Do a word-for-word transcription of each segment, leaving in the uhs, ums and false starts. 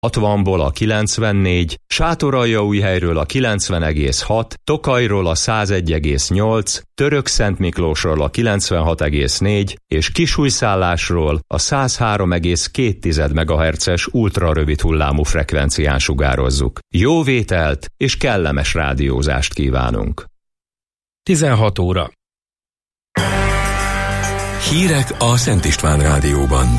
hatvanból a kilencvennégy, Sátoraljaújhelyről a kilencven egész hat, Tokajról a száz egy egész nyolc, Törökszentmiklósról a kilencvenhat egész négy és Kisújszállásról a száz három egész két megahertzes ultrarövid hullámú frekvencián sugározzuk. Jó vételt és kellemes rádiózást kívánunk! tizenhat óra. Hírek a Szent István Rádióban.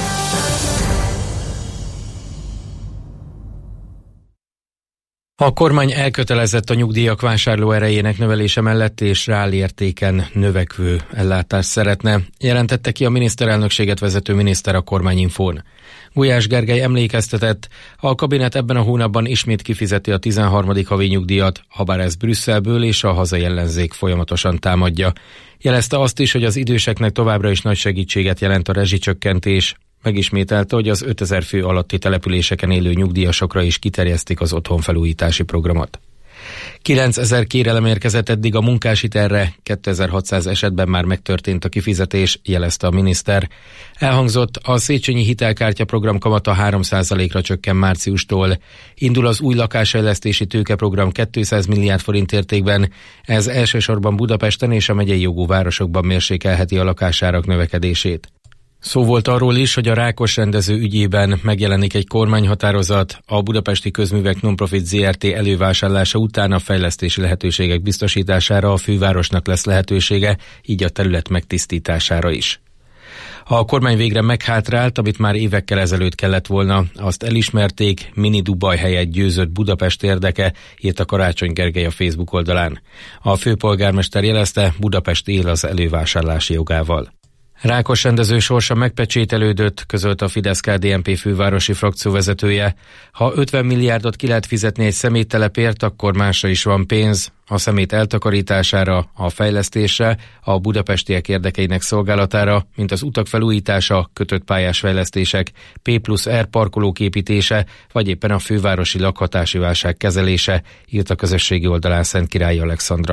A kormány elkötelezett a nyugdíjak vásárlóerejének növelése mellett és reálértéken növekvő ellátást szeretne, jelentette ki a miniszterelnökséget vezető miniszter a Kormányinfón. Gulyás Gergely emlékeztetett, a kabinet ebben a hónapban ismét kifizeti a tizenharmadik havi nyugdíjat, habár ez Brüsszelből és a hazai ellenzék folyamatosan támadja. Jelezte azt is, hogy az időseknek továbbra is nagy segítséget jelent a rezsicsökkentés. Megismételte, hogy az ötezer fő alatti településeken élő nyugdíjasokra is kiterjesztik az otthonfelújítási programot. kilencezer kérelem érkezett eddig a munkáshitelre, kétezer-hatszáz esetben már megtörtént a kifizetés, jelezte a miniszter. Elhangzott, a Széchenyi hitelkártya program kamata három százalékra csökken márciustól. Indul az új lakásfejlesztési tőkeprogram kétszáz milliárd forint értékben, ez elsősorban Budapesten és a megyei jogú városokban mérsékelheti a lakásárak növekedését. Szó volt arról is, hogy a Rákos rendező ügyében megjelenik egy kormányhatározat, a Budapesti Közművek Nonprofit zé er té elővásárlása után a fejlesztési lehetőségek biztosítására a fővárosnak lesz lehetősége, így a terület megtisztítására is. A kormány végre meghátrált, amit már évekkel ezelőtt kellett volna, azt elismerték, mini Dubaj helyett győzött Budapest érdeke, írta Karácsony Gergely a Facebook oldalán. A főpolgármester jelezte, Budapest él az elővásárlási jogával. Rákos rendező sorsa megpecsételődött, közölte a Fidesz-ká dé en pé fővárosi frakcióvezetője. Ha ötven milliárdot ki lehet fizetni egy szeméttelepért, akkor másra is van pénz. A szemét eltakarítására, a fejlesztésre, a budapestiek érdekeinek szolgálatára, mint az utak felújítása, kötött pályás fejlesztések, P plusz R parkolók építése, vagy éppen a fővárosi lakhatási válság kezelése, írt a közösségi oldalán Szentkirályi Alexandra.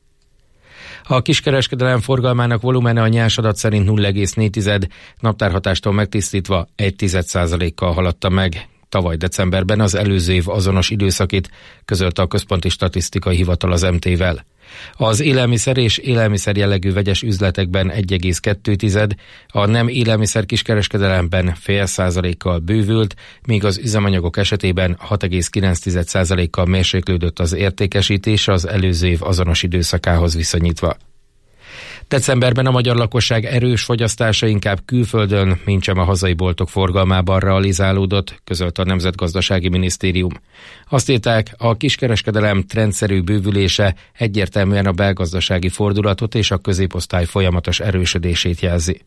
A kiskereskedelem forgalmának volumene a nyers adat szerint nulla egész négy, naptárhatástól megtisztítva egy százalékkal haladta meg. Tavaly decemberben az előző év azonos időszakit, közölte a Központi Statisztikai Hivatal az em té-vel. Az élelmiszer és élelmiszer jellegű vegyes üzletekben egy egész kettő, a nem élelmiszer kiskereskedelemben fél százalékkal bővült, míg az üzemanyagok esetében hat egész kilenc százalékkal mérséklődött az értékesítés az előző év azonos időszakához viszonyítva. Decemberben a magyar lakosság erős fogyasztása inkább külföldön, mintsem a hazai boltok forgalmában realizálódott, közölte a Nemzetgazdasági Minisztérium. Azt írták, a kiskereskedelem trendszerű bővülése egyértelműen a belgazdasági fordulatot és a középosztály folyamatos erősödését jelzi.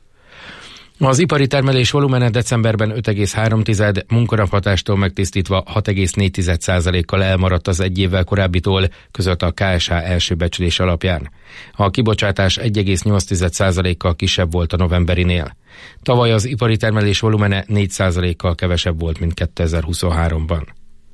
Az ipari termelés volumene decemberben öt egész három, munkanaphatástól megtisztítva hat egész négy százalékkal elmaradt az egy évvel korábbitól, közölte a ká es há első becslés alapján. A kibocsátás egy egész nyolc százalékkal kisebb volt a novemberinél. Tavaly az ipari termelés volumene négy százalékkal kevesebb volt, mint kétezer-huszonháromban.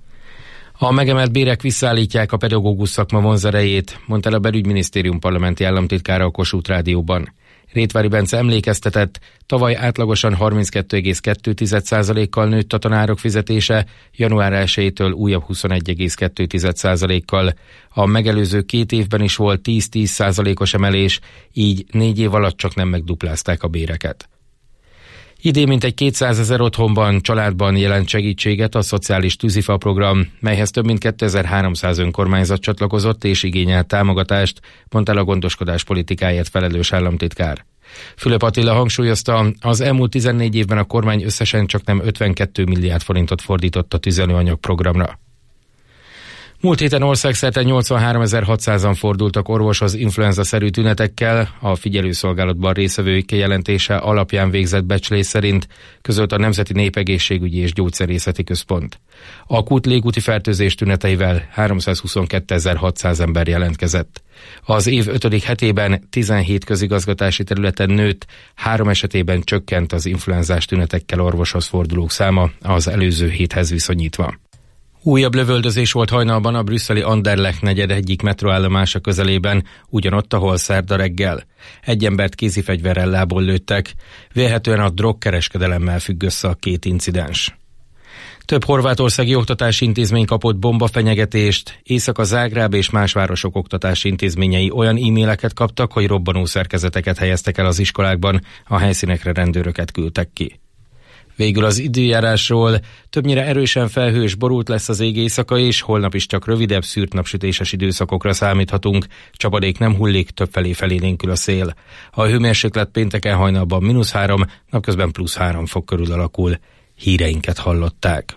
A megemelt bérek visszaállítják a pedagógus szakma vonzerejét, mondta el a Belügyminisztérium parlamenti államtitkára a Kossuth Rádióban. Rétvári Bence emlékeztetett, tavaly átlagosan harminckettő egész kettő százalékkal nőtt a tanárok fizetése, január elsejétől újabb huszonegy egész kettő százalékkal. A megelőző két évben is volt tíz-tíz százalékos emelés, így négy év alatt csak nem megduplázták a béreket. Idén mintegy kétszázezer otthonban, családban jelent segítséget a szociális tűzifa program, melyhez több mint kétezer-háromszáz önkormányzat csatlakozott és igényelt támogatást, mondta el a gondoskodás politikáért felelős államtitkár. Fülöp Attila hangsúlyozta, az elmúlt tizennégy évben a kormány összesen csaknem ötvenkettő milliárd forintot fordított a tüzelőanyag programra. Múlt héten országszerte nyolcvanháromezer-hatszázan fordultak orvoshoz influenza-szerű tünetekkel, a figyelőszolgálatban részvevők kijelentése alapján végzett becslés szerint, közölt a Nemzeti Népegészségügyi és Gyógyszerészeti Központ. Akut légúti fertőzés tüneteivel háromszázhuszonkétezer-hatszáz ember jelentkezett. Az év ötödik hetében tizenhét közigazgatási területen nőtt, három esetében csökkent az influenzás tünetekkel orvoshoz fordulók száma az előző héthez viszonyítva. Újabb lövöldözés volt hajnalban a brüsszeli Anderlecht negyed egyik metroállomása közelében, ugyanott, ahol szerda reggel. Egy embert kézifegyverrel lából lőttek, vélhetően a drogkereskedelemmel függ össze a két incidens. Több horvátországi oktatási intézmény kapott bombafenyegetést, Észak-Zágráb és más városok oktatási intézményei olyan e-maileket kaptak, hogy robbanó szerkezeteket helyeztek el az iskolákban, a helyszínekre rendőröket küldtek ki. Végül az időjárásról: többnyire erősen felhős, borult lesz az ég éjszaka, és holnap is csak rövidebb, szűrt napsütéses időszakokra számíthatunk. Csapadék nem hullik, többfelé felélénkül a szél. A hőmérséklet pénteken hajnalban mínusz három, napközben plusz három fok körül alakul. Híreinket hallották.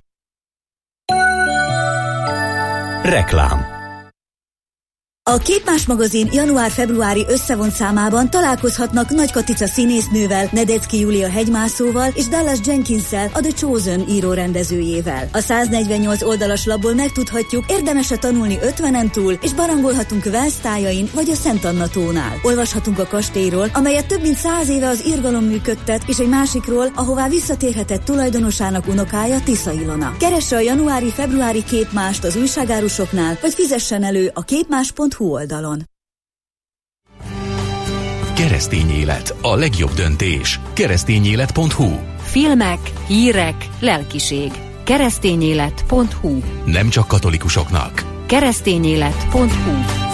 Reklám. A Képmás magazin január-februári összevont számában találkozhatnak Nagy Katica színésznővel, Nedecki Júlia hegymászóval és Dallas Jenkinssel, a The Chosen író-rendezőjével. A száznegyvennyolc oldalas labból megtudhatjuk, érdemes-e tanulni ötvenen túl, és barangolhatunk Wells tájain vagy a Szent Anna tónál. Olvashatunk a kastélyról, amelyet több mint száz éve az irgalom működtet, és egy másikról, ahová visszatérhetett tulajdonosának unokája, Tisza Ilona. Keresse a januári-februári Képmást az újságárusoknál, vagy fizessen elő a képmás pont hu oldalon. Keresztény élet, a legjobb döntés. keresztényélet pont hu. Filmek, hírek, lelkiség. keresztényélet pont hu. Nem csak katolikusoknak. keresztényélet pont hu.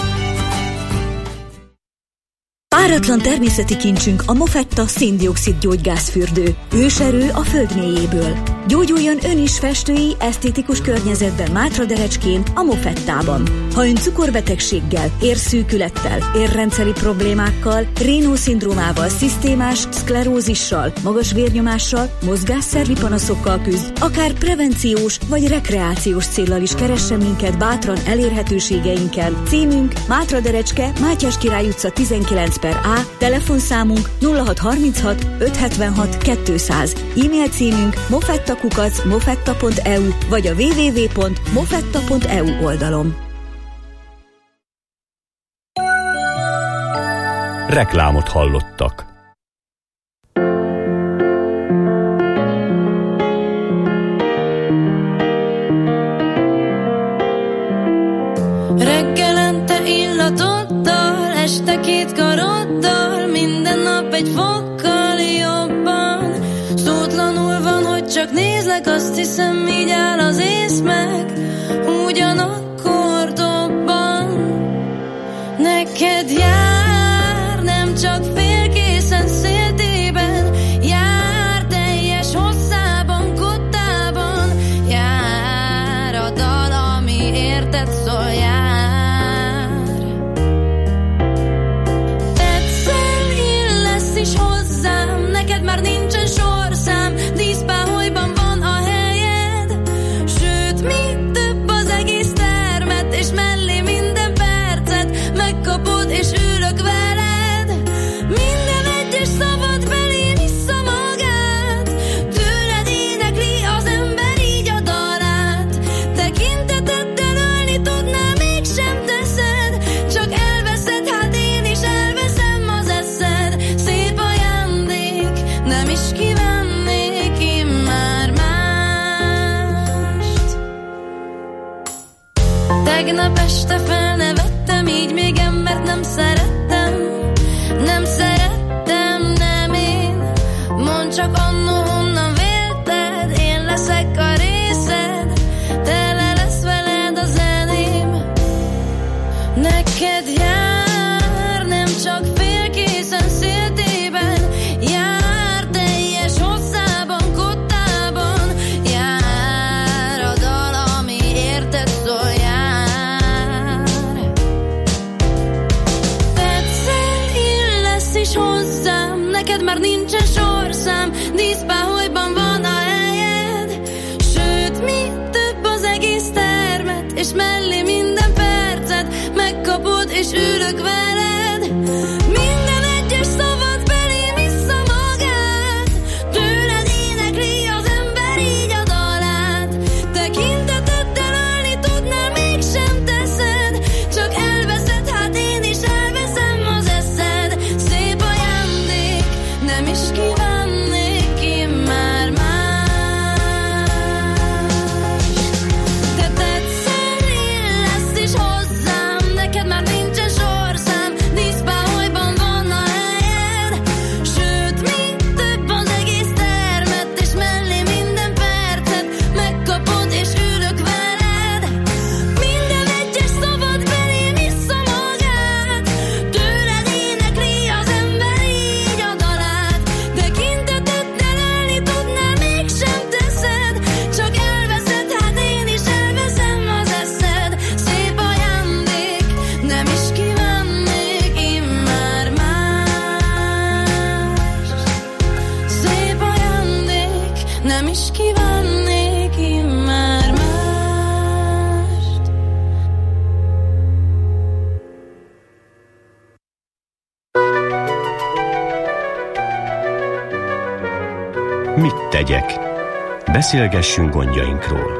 Páratlan természeti kincsünk a Mofetta széndioxid gyógygázfürdő. Őserő a föld mélyéből. Gyógyuljon ön is festői, esztétikus környezetben Mátraderecskén, a Mofettában. Ha ön cukorbetegséggel, érszűkülettel, érrendszeri problémákkal, Raynaud-szindrómával, szisztémás szklerózissal, magas vérnyomással, mozgásszervi panaszokkal küzd, akár prevenciós vagy rekreációs céllal is keressen minket bátran elérhetőségeinken. Címünk Mátraderecske, Mátyás Király utca tizenkilenc per A, telefonszámunk nulla hat harminchat ötszázhetvenhat kétszáz, e-mail címünk mofettakukac mofetta pont e u vagy a double-u double-u double-u pont mofetta pont e u oldalon. Reklámot hallottak. Reggelente illatoddal, este két karoddal, minden nap egy fokkal jobban. Szótlanul van, hogy csak nézlek, azt hiszem, így áll az ész meg, ugyanakkor dobban. Neked jár, nem csak félkészen széltében, jár teljes hosszában, kottában, jár a dal, ami érted szól, jár. Egyszer illesz is hozzám, neked már nincsen sorszám, díszpáholyban van a helyed, sőt, mi több az egész termet, és mellé minden percet megkapod, és ülök veled. Minden egyes szavad belém vissza magát, tőled énekli az ember így a dalát. Tekinteteddel ölni tudná, mégsem teszed, csak elveszed, hát én is elveszem az eszed. Szép ajándék, nem is kívánnék én már mást. Tegnap este felnevettem, így még embert nem szerettem, nem szerettem, nem én. Mondd csak annó honnan vélted, én leszek a részed, tele lesz veled a zeném. Neked jár, nem csak félkészen széltében, jár teljes hosszában, kottában, jár a dal, ami érted szól, jár. Egyszer illesz is hozzám, neked már nincsen sorszám, díszpáholyban van a helyed, sőt, mi több az egész termet, és mellé minden percet megkapod, és ülök veled. Minden egyes szavad belém vissza magát, tőled énekli az ember így a dalát. Tekinteteddel ölni tudná, mégsem teszed, csak elveszed, hát én is elveszem az eszed. Szép ajándék, nem is kívánnék én már más. Te egyszer illesz is hozzám, neked már nincsen sorszám, Műhegyek. Beszélgessünk gondjainkról.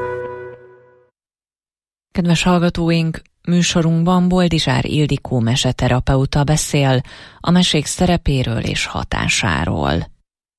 Kedves hallgatóink, műsorunkban Boldizsár Ildikó meseterapeuta beszél a mesék szerepéről és hatásáról.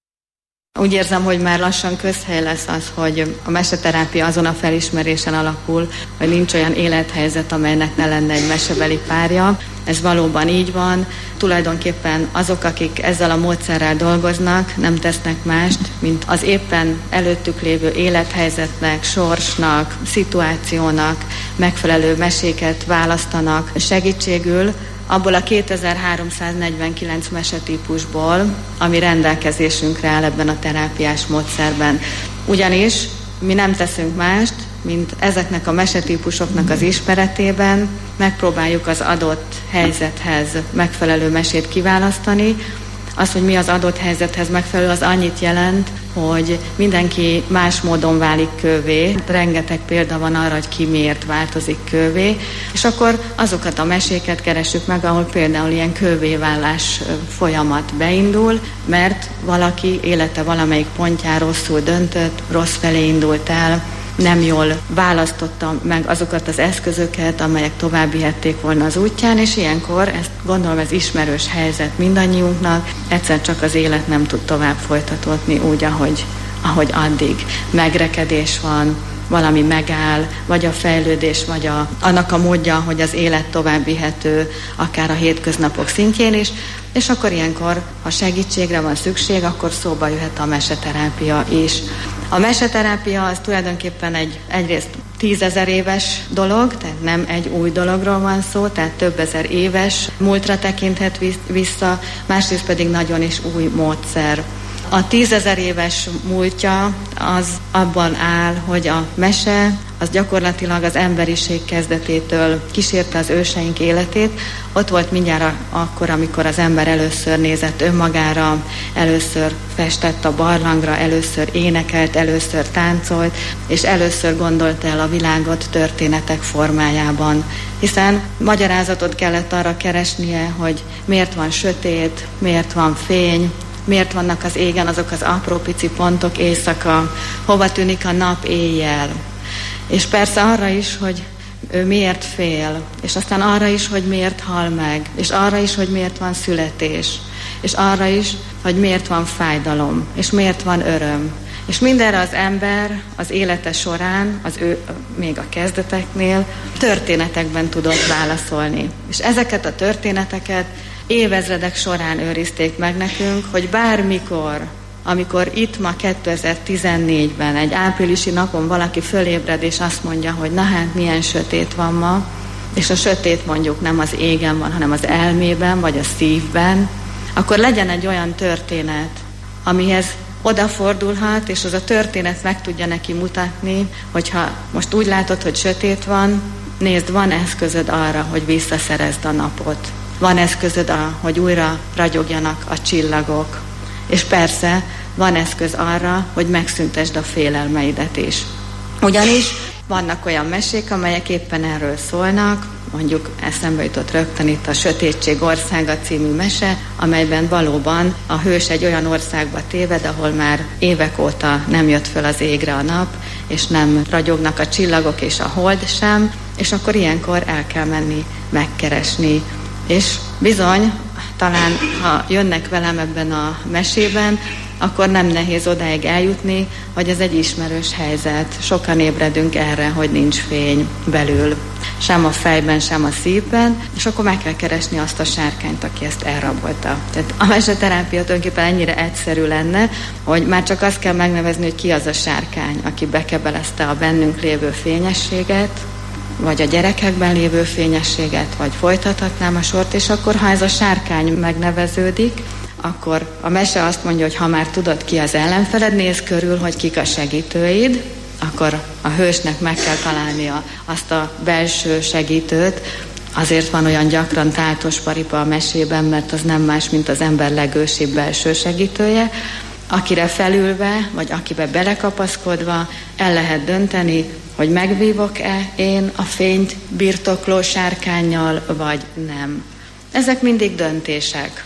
Úgy érzem, hogy már lassan közhely lesz az, hogy a meseterápia azon a felismerésen alapul, hogy nincs olyan élethelyzet, amelynek ne lenne egy mesebeli párja. Ez valóban így van. Tulajdonképpen azok, akik ezzel a módszerrel dolgoznak, nem tesznek mást, mint az éppen előttük lévő élethelyzetnek, sorsnak, szituációnak megfelelő meséket választanak segítségül, abból a kétezer-háromszáznegyvenkilenc mesetípusból, ami rendelkezésünkre áll ebben a terápiás módszerben. Ugyanis mi nem teszünk mást, mint ezeknek a mesetípusoknak az ismeretében megpróbáljuk az adott helyzethez megfelelő mesét kiválasztani. Az, hogy mi az adott helyzethez megfelelő, az annyit jelent, hogy mindenki más módon válik kővé. Rengeteg példa van arra, hogy ki miért változik kővé, és akkor azokat a meséket keressük meg, ahol például ilyen kővéválás folyamat beindul, mert valaki élete valamelyik pontján rosszul döntött, rossz felé indult el, nem jól választotta meg azokat az eszközöket, amelyek tovább vihették volna az útján, és ilyenkor, ezt gondolom ez ismerős helyzet mindannyiunknak, egyszer csak az élet nem tud tovább folytatódni úgy, ahogy, ahogy addig. Megrekedés van, valami megáll, vagy a fejlődés, vagy a, annak a módja, hogy az élet tovább vihető, akár a hétköznapok szintjén is, és akkor ilyenkor, ha segítségre van szükség, akkor szóba jöhet a meseterápia is. A meseterápia az tulajdonképpen egy egyrészt tízezer éves dolog, tehát nem egy új dologról van szó, tehát több ezer éves múltra tekinthet vissza, másrészt pedig nagyon is új módszer. A tízezer éves múltja az abban áll, hogy a mese az gyakorlatilag az emberiség kezdetétől kísérte az őseink életét. Ott volt mindjárt akkor, amikor az ember először nézett önmagára, először festett a barlangra, először énekelt, először táncolt, és először gondolt el a világot történetek formájában. Hiszen magyarázatot kellett arra keresnie, hogy miért van sötét, miért van fény, miért vannak az égen azok az apró pici pontok éjszaka, hova tűnik a nap éjjel. És persze arra is, hogy ő miért fél, és aztán arra is, hogy miért hal meg, és arra is, hogy miért van születés, és arra is, hogy miért van fájdalom, és miért van öröm. És mindenre az ember az élete során, az ő még a kezdeteknél történetekben tudott válaszolni. És ezeket a történeteket évezredek során őrizték meg nekünk, hogy bármikor, amikor itt ma kétezer-tizennégyben egy áprilisi napon valaki fölébred és azt mondja, hogy na hát milyen sötét van ma, és a sötét mondjuk nem az égen van, hanem az elmében vagy a szívben, akkor legyen egy olyan történet, amihez odafordulhat, és az a történet meg tudja neki mutatni, hogyha most úgy látod, hogy sötét van, nézd, van eszközöd arra, hogy visszaszerezd a napot. Van eszközöd arra, hogy újra ragyogjanak a csillagok. És persze van eszköz arra, hogy megszüntesd a félelmeidet is. Ugyanis vannak olyan mesék, amelyek éppen erről szólnak, mondjuk eszembe jutott rögtön itt a Sötétség országa című mese, amelyben valóban a hős egy olyan országba téved, ahol már évek óta nem jött föl az égre a nap, és nem ragyognak a csillagok és a hold sem, és akkor ilyenkor el kell menni megkeresni. És bizony, talán ha jönnek velem ebben a mesében, akkor nem nehéz odáig eljutni, hogy ez egy ismerős helyzet. Sokan ébredünk erre, hogy nincs fény belül. Sem a fejben, sem a szívben, és akkor meg kell keresni azt a sárkányt, aki ezt elrabolta. Tehát a meseterápia tulajdonképpen ennyire egyszerű lenne, hogy már csak azt kell megnevezni, hogy ki az a sárkány, aki bekebelezte a bennünk lévő fényességet, vagy a gyerekekben lévő fényességet, vagy folytathatnám a sort, és akkor, ha ez a sárkány megneveződik, akkor a mese azt mondja, hogy ha már tudod, ki az ellenfeled, nézz körül, hogy kik a segítőid, akkor a hősnek meg kell találnia azt a belső segítőt. Azért van olyan gyakran táltos paripa a mesében, mert az nem más, mint az ember legősibb belső segítője, akire felülve, vagy akibe belekapaszkodva el lehet dönteni, hogy megvívok-e én a fényt birtokló sárkánnyal, vagy nem. Ezek mindig döntések.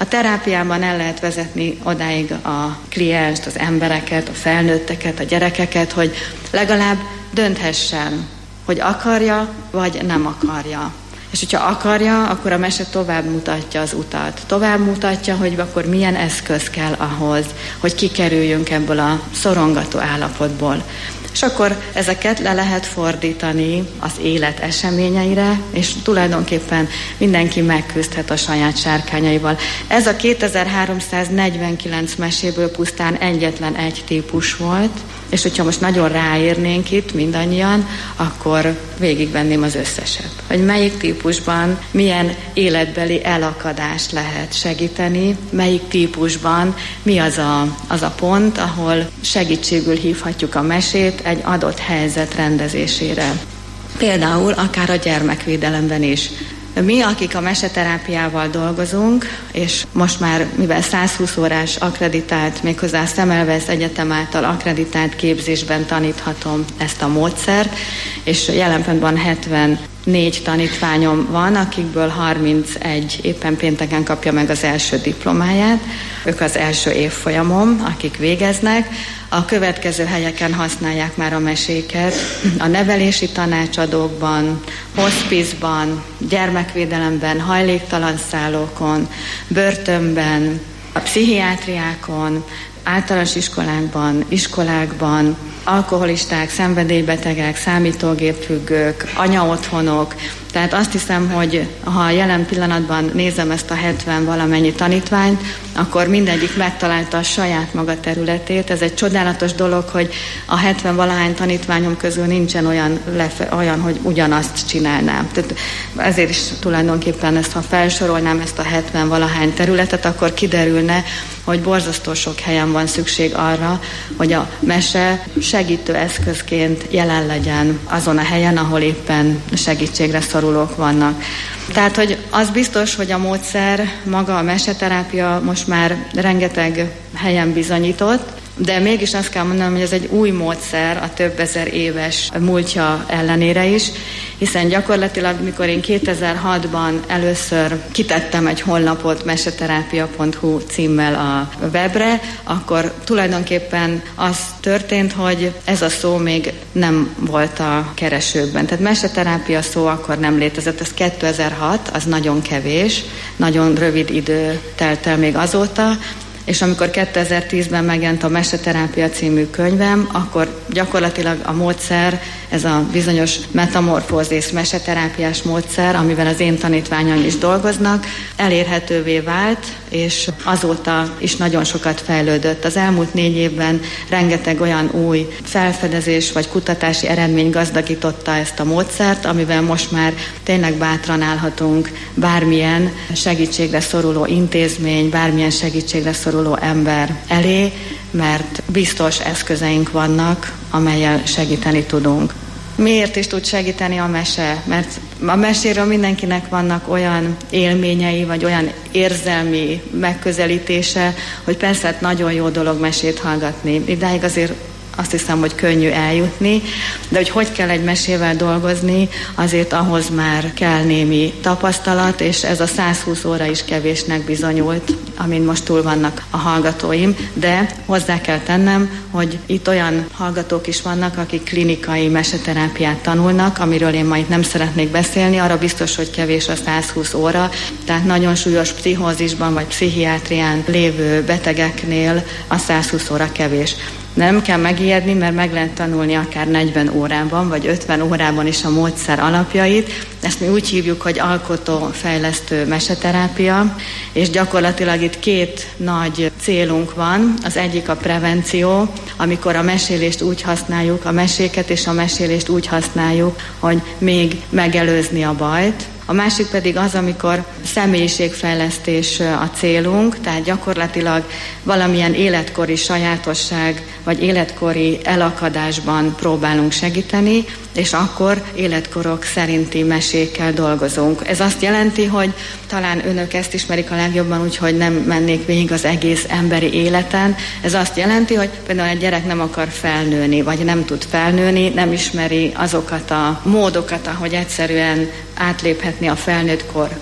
A terápiában el lehet vezetni odáig a klienst, az embereket, a felnőtteket, a gyerekeket, hogy legalább dönthessen, hogy akarja, vagy nem akarja. És hogyha akarja, akkor a mese tovább mutatja az utat. Tovább mutatja, hogy akkor milyen eszköz kell ahhoz, hogy kikerüljünk ebből a szorongató állapotból. És akkor ezeket le lehet fordítani az élet eseményeire, és tulajdonképpen mindenki megküzdhet a saját sárkányaival. Ez a kétezer-háromszáznegyvenkilenc meséből pusztán egyetlen egy típus volt, és hogyha most nagyon ráérnénk itt mindannyian, akkor végigvenném az összeset. Hogy melyik típusban milyen életbeli elakadást lehet segíteni, melyik típusban mi az a, az a pont, ahol segítségül hívhatjuk a mesét egy adott helyzet rendezésére. Például akár a gyermekvédelemben is. Mi, akik a meseterápiával dolgozunk, és most már, mivel százhúsz órás akkreditált, méghozzá a Semmelweis Egyetem által akkreditált képzésben taníthatom ezt a módszert, és jelen pillanatban hetvennégy tanítványom van, akikből harmincegy éppen pénteken kapja meg az első diplomáját. Ők az első évfolyamom, akik végeznek. A következő helyeken használják már a meséket, a nevelési tanácsadókban, hospizban, gyermekvédelemben, hajléktalan szállókon, börtönben, a pszichiátriákon, általános iskolákban, iskolákban, alkoholisták, szenvedélybetegek, számítógépfüggők, anyaotthonok. Tehát azt hiszem, hogy ha jelen pillanatban nézem ezt a hetven valamennyi tanítványt, akkor mindegyik megtalálta a saját maga területét. Ez egy csodálatos dolog, hogy a hetven valahány tanítványom közül nincsen olyan, lefe, olyan hogy ugyanazt csinálnám. Tehát ezért is tulajdonképpen ezt, ha felsorolnám ezt a hetven valahány területet, akkor kiderülne, hogy borzasztó sok helyen van szükség arra, hogy a mese segítő eszközként jelen legyen azon a helyen, ahol éppen segítségre szorulók vannak. Tehát, hogy az biztos, hogy a módszer, maga a meseterápia most már rengeteg helyen bizonyított, de mégis azt kell mondanom, hogy ez egy új módszer a több ezer éves múltja ellenére is, hiszen gyakorlatilag, mikor én kétezer-hatban először kitettem egy honlapot meseterápia pont hu címmel a webre, akkor tulajdonképpen az történt, hogy ez a szó még nem volt a keresőkben. Tehát meseterápia szó akkor nem létezett, ez kétezer-hat, az nagyon kevés, nagyon rövid idő telt el még azóta, és amikor kétezer-tízben megjelent a Meseterápia című könyvem, akkor gyakorlatilag a módszer, ez a bizonyos metamorfózis meseterápiás módszer, amivel az én tanítványaim is dolgoznak, elérhetővé vált, és azóta is nagyon sokat fejlődött. Az elmúlt négy évben rengeteg olyan új felfedezés vagy kutatási eredmény gazdagította ezt a módszert, amivel most már tényleg bátran állhatunk bármilyen segítségre szoruló intézmény, bármilyen segítségre szoruló ember elé, mert biztos eszközeink vannak, amellyel segíteni tudunk. Miért is tud segíteni a mese? Mert a meséről mindenkinek vannak olyan élményei, vagy olyan érzelmi megközelítése, hogy persze hát nagyon jó dolog mesét hallgatni. Idáig azért azt hiszem, hogy könnyű eljutni, de hogy hogy kell egy mesével dolgozni, azért ahhoz már kell némi tapasztalat, és ez a százhúsz óra is kevésnek bizonyult, amin most túl vannak a hallgatóim, de hozzá kell tennem, hogy itt olyan hallgatók is vannak, akik klinikai meseterápiát tanulnak, amiről én ma itt nem szeretnék beszélni, arra biztos, hogy kevés a százhúsz óra, tehát nagyon súlyos pszichózisban vagy pszichiátrián lévő betegeknél a százhúsz óra kevés. Nem kell megijedni, mert meg lehet tanulni akár negyven órában, vagy ötven órában is a módszer alapjait. Ezt mi úgy hívjuk, hogy alkotófejlesztő meseterápia, és gyakorlatilag itt két nagy célunk van. Az egyik a prevenció, amikor a mesélést úgy használjuk, a meséket és a mesélést úgy használjuk, hogy még megelőzni a bajt. A másik pedig az, amikor személyiségfejlesztés a célunk, tehát gyakorlatilag valamilyen életkori sajátosság vagy életkori elakadásban próbálunk segíteni, és akkor életkorok szerinti mesékkel dolgozunk. Ez azt jelenti, hogy talán önök ezt ismerik a legjobban, úgyhogy nem mennék végig az egész emberi életen. Ez azt jelenti, hogy például egy gyerek nem akar felnőni, vagy nem tud felnőni, nem ismeri azokat a módokat, ahogy egyszerűen átléphetni a felnőtt kor küszöbét,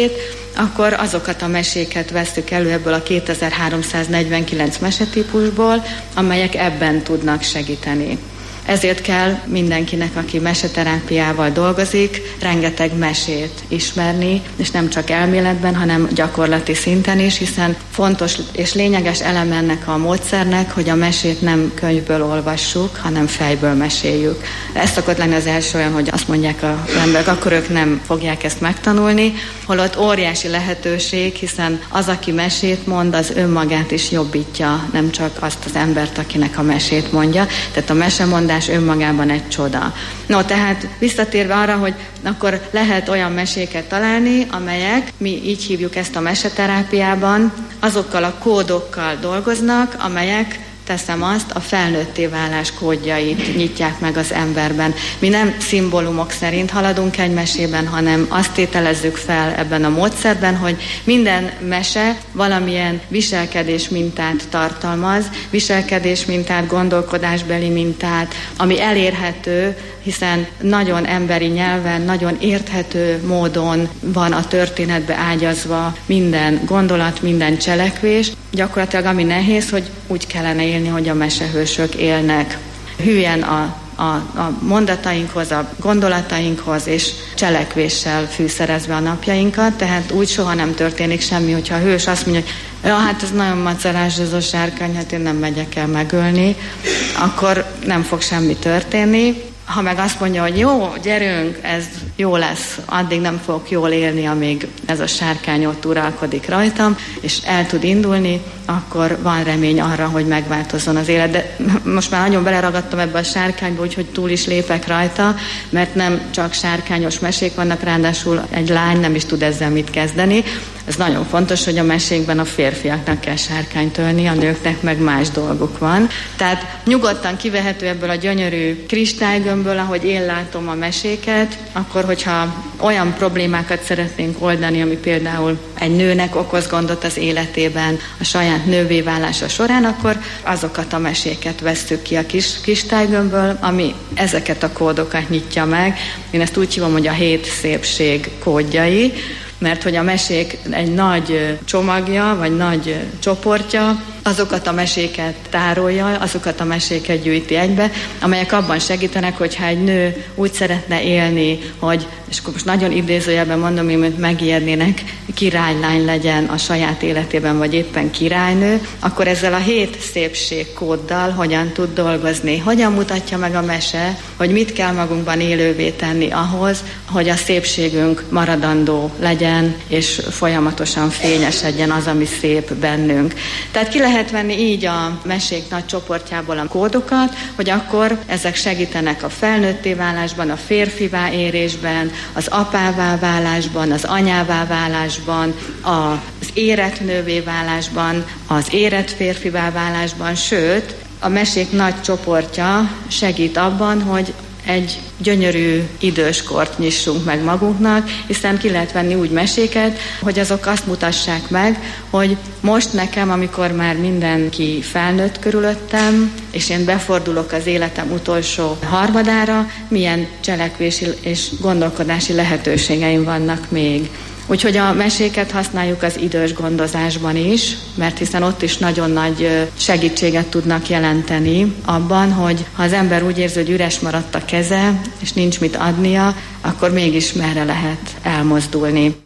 mesét, akkor azokat a meséket vesszük elő ebből a kétezer-háromszáznegyvenkilenc mesetípusból, amelyek ebben tudnak segíteni. Ezért kell mindenkinek, aki meseterápiával dolgozik, rengeteg mesét ismerni, és nem csak elméletben, hanem gyakorlati szinten is, hiszen fontos és lényeges eleme ennek a módszernek, hogy a mesét nem könyvből olvassuk, hanem fejből meséljük. Ez szokott lenni az első olyan, hogy azt mondják az emberek, akkor ők nem fogják ezt megtanulni, holott óriási lehetőség, hiszen az, aki mesét mond, az önmagát is jobbítja, nem csak azt az embert, akinek a mesét mondja. Tehát a mesemondás önmagában egy csoda. No, tehát visszatérve arra, hogy akkor lehet olyan meséket találni, amelyek, mi így hívjuk ezt a meseterápiában, azokkal a kódokkal dolgoznak, amelyek, teszem azt, a felnőtté válás kódjait nyitják meg az emberben. Mi nem szimbólumok szerint haladunk egy mesében, hanem azt tételezzük fel ebben a módszerben, hogy minden mese valamilyen viselkedés mintát tartalmaz, viselkedés mintát, gondolkodásbeli mintát, ami elérhető, hiszen nagyon emberi nyelven, nagyon érthető módon van a történetbe ágyazva minden gondolat, minden cselekvés. Gyakorlatilag ami nehéz, hogy úgy kellene élni, hogy a mesehősök élnek. Hülyen a, a, a mondatainkhoz, a gondolatainkhoz és cselekvéssel fűszerezve a napjainkat, tehát úgy soha nem történik semmi, hogyha a hős azt mondja, hogy ja, hát ez nagyon macerás, ez a sárkány, hát én nem megyek el megölni, akkor nem fog semmi történni. Ha meg azt mondja, hogy jó, gyerünk, ez jó lesz, addig nem fogok jól élni, amíg ez a sárkány ott uralkodik rajtam, és el tud indulni, akkor van remény arra, hogy megváltozzon az élet. De most már nagyon beleragadtam ebbe a sárkányba, úgyhogy túl is lépek rajta, mert nem csak sárkányos mesék vannak, ráadásul egy lány nem is tud ezzel mit kezdeni. Ez nagyon fontos, hogy a mesékben a férfiaknak kell sárkányt ölni, a nőknek meg más dolguk van. Tehát nyugodtan kivehető ebből a gyönyörű kristálygömbből, ahogy én látom a meséket, akkor, hogyha olyan problémákat szeretnénk oldani, ami például egy nőnek okoz gondot az életében, a saját nővé válása során, akkor azokat a meséket vesszük ki a kis kristálygömbből, ami ezeket a kódokat nyitja meg. Én ezt úgy hívom, hogy a hét szépség kódjai, mert hogy a mesék egy nagy csomagja, vagy nagy csoportja, azokat a meséket tárolja, azokat a meséket gyűjti egybe, amelyek abban segítenek, hogyha egy nő úgy szeretne élni, hogy, és akkor most nagyon idézőjelben mondom, hogy megijednének, királylány legyen a saját életében, vagy éppen királynő, akkor ezzel a hét szépségkóddal hogyan tud dolgozni. Hogyan mutatja meg a mese, hogy mit kell magunkban élővé tenni ahhoz, hogy a szépségünk maradandó legyen, és folyamatosan fényesedjen az, ami szép bennünk. Tehát ki lehet venni így a mesék nagy csoportjából a kódokat, hogy akkor ezek segítenek a felnőtté válásban, a férfivá érésben, az apává válásban, az anyává válásban, az érett nővé válásban, az érett férfivá válásban, sőt, a mesék nagy csoportja segít abban, hogy egy gyönyörű időskort nyissunk meg magunknak, hiszen ki lehet venni úgy meséket, hogy azok azt mutassák meg, hogy most nekem, amikor már mindenki felnőtt körülöttem, és én befordulok az életem utolsó harmadára, milyen cselekvési és gondolkodási lehetőségeim vannak még. Úgyhogy a meséket használjuk az idős gondozásban is, mert hiszen ott is nagyon nagy segítséget tudnak jelenteni abban, hogy ha az ember úgy érzi, hogy üres maradt a keze, és nincs mit adnia, akkor mégis merre lehet elmozdulni.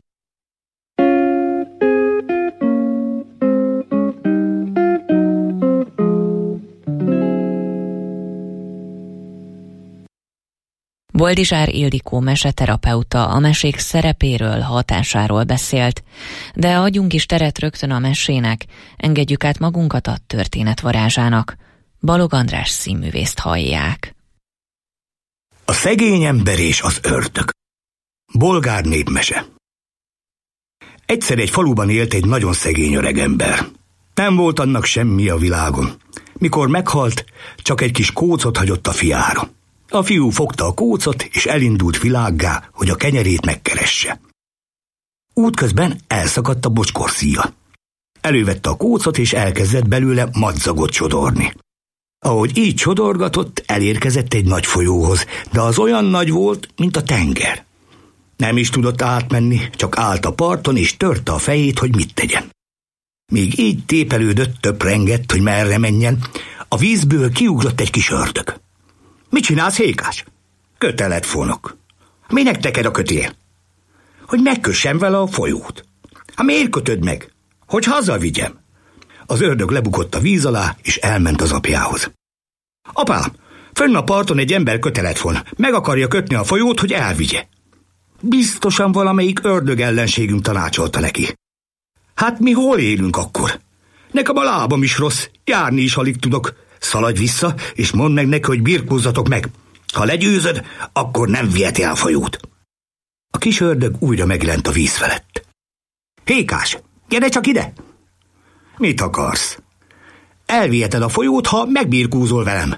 Boldizsár Ildikó meseterapeuta a mesék szerepéről, hatásáról beszélt, de adjunk is teret rögtön a mesének, engedjük át magunkat a történet varázsának. Balog András színművészt hallják. A szegény ember és az ördög. Bolgár népmese. Egyszer egy faluban élt egy nagyon szegény öregember. Nem volt annak semmi a világon. Mikor meghalt, csak egy kis kócot hagyott a fiára. A fiú fogta a kócot, és elindult világgá, hogy a kenyerét megkeresse. Útközben elszakadt a bocskorszíja. Elővette a kócot, és elkezdett belőle madzagot sodorni. Ahogy így sodorgatott, elérkezett egy nagy folyóhoz, de az olyan nagy volt, mint a tenger. Nem is tudott átmenni, csak állt a parton és törte a fejét, hogy mit tegyen. Míg így tépelődött, töprengett, hogy merre menjen, a vízből kiugrott egy kis ördög. Mit csinálsz, Hékás? Köteletfonok. Minek teked a kötél? Hogy megkössem vele a folyót. Hát miért kötöd meg? Hogy hazavigyem. Az ördög lebukott a víz alá, és elment az apjához. Apám, fönn a parton egy ember köteletfon. Meg akarja kötni a folyót, hogy elvigye. Biztosan valamelyik ördög ellenségünk tanácsolta neki. Hát mi hol élünk akkor? Nekem a lábam is rossz, járni is alig tudok. Szaladj vissza, és mondd meg neki, hogy birkózzatok meg. Ha legyőzöd, akkor nem viheti el a folyót. A kis ördög újra megjelent a víz felett. Hékás, gyere csak ide! Mit akarsz? Elviheted a folyót, ha megbirkózol velem.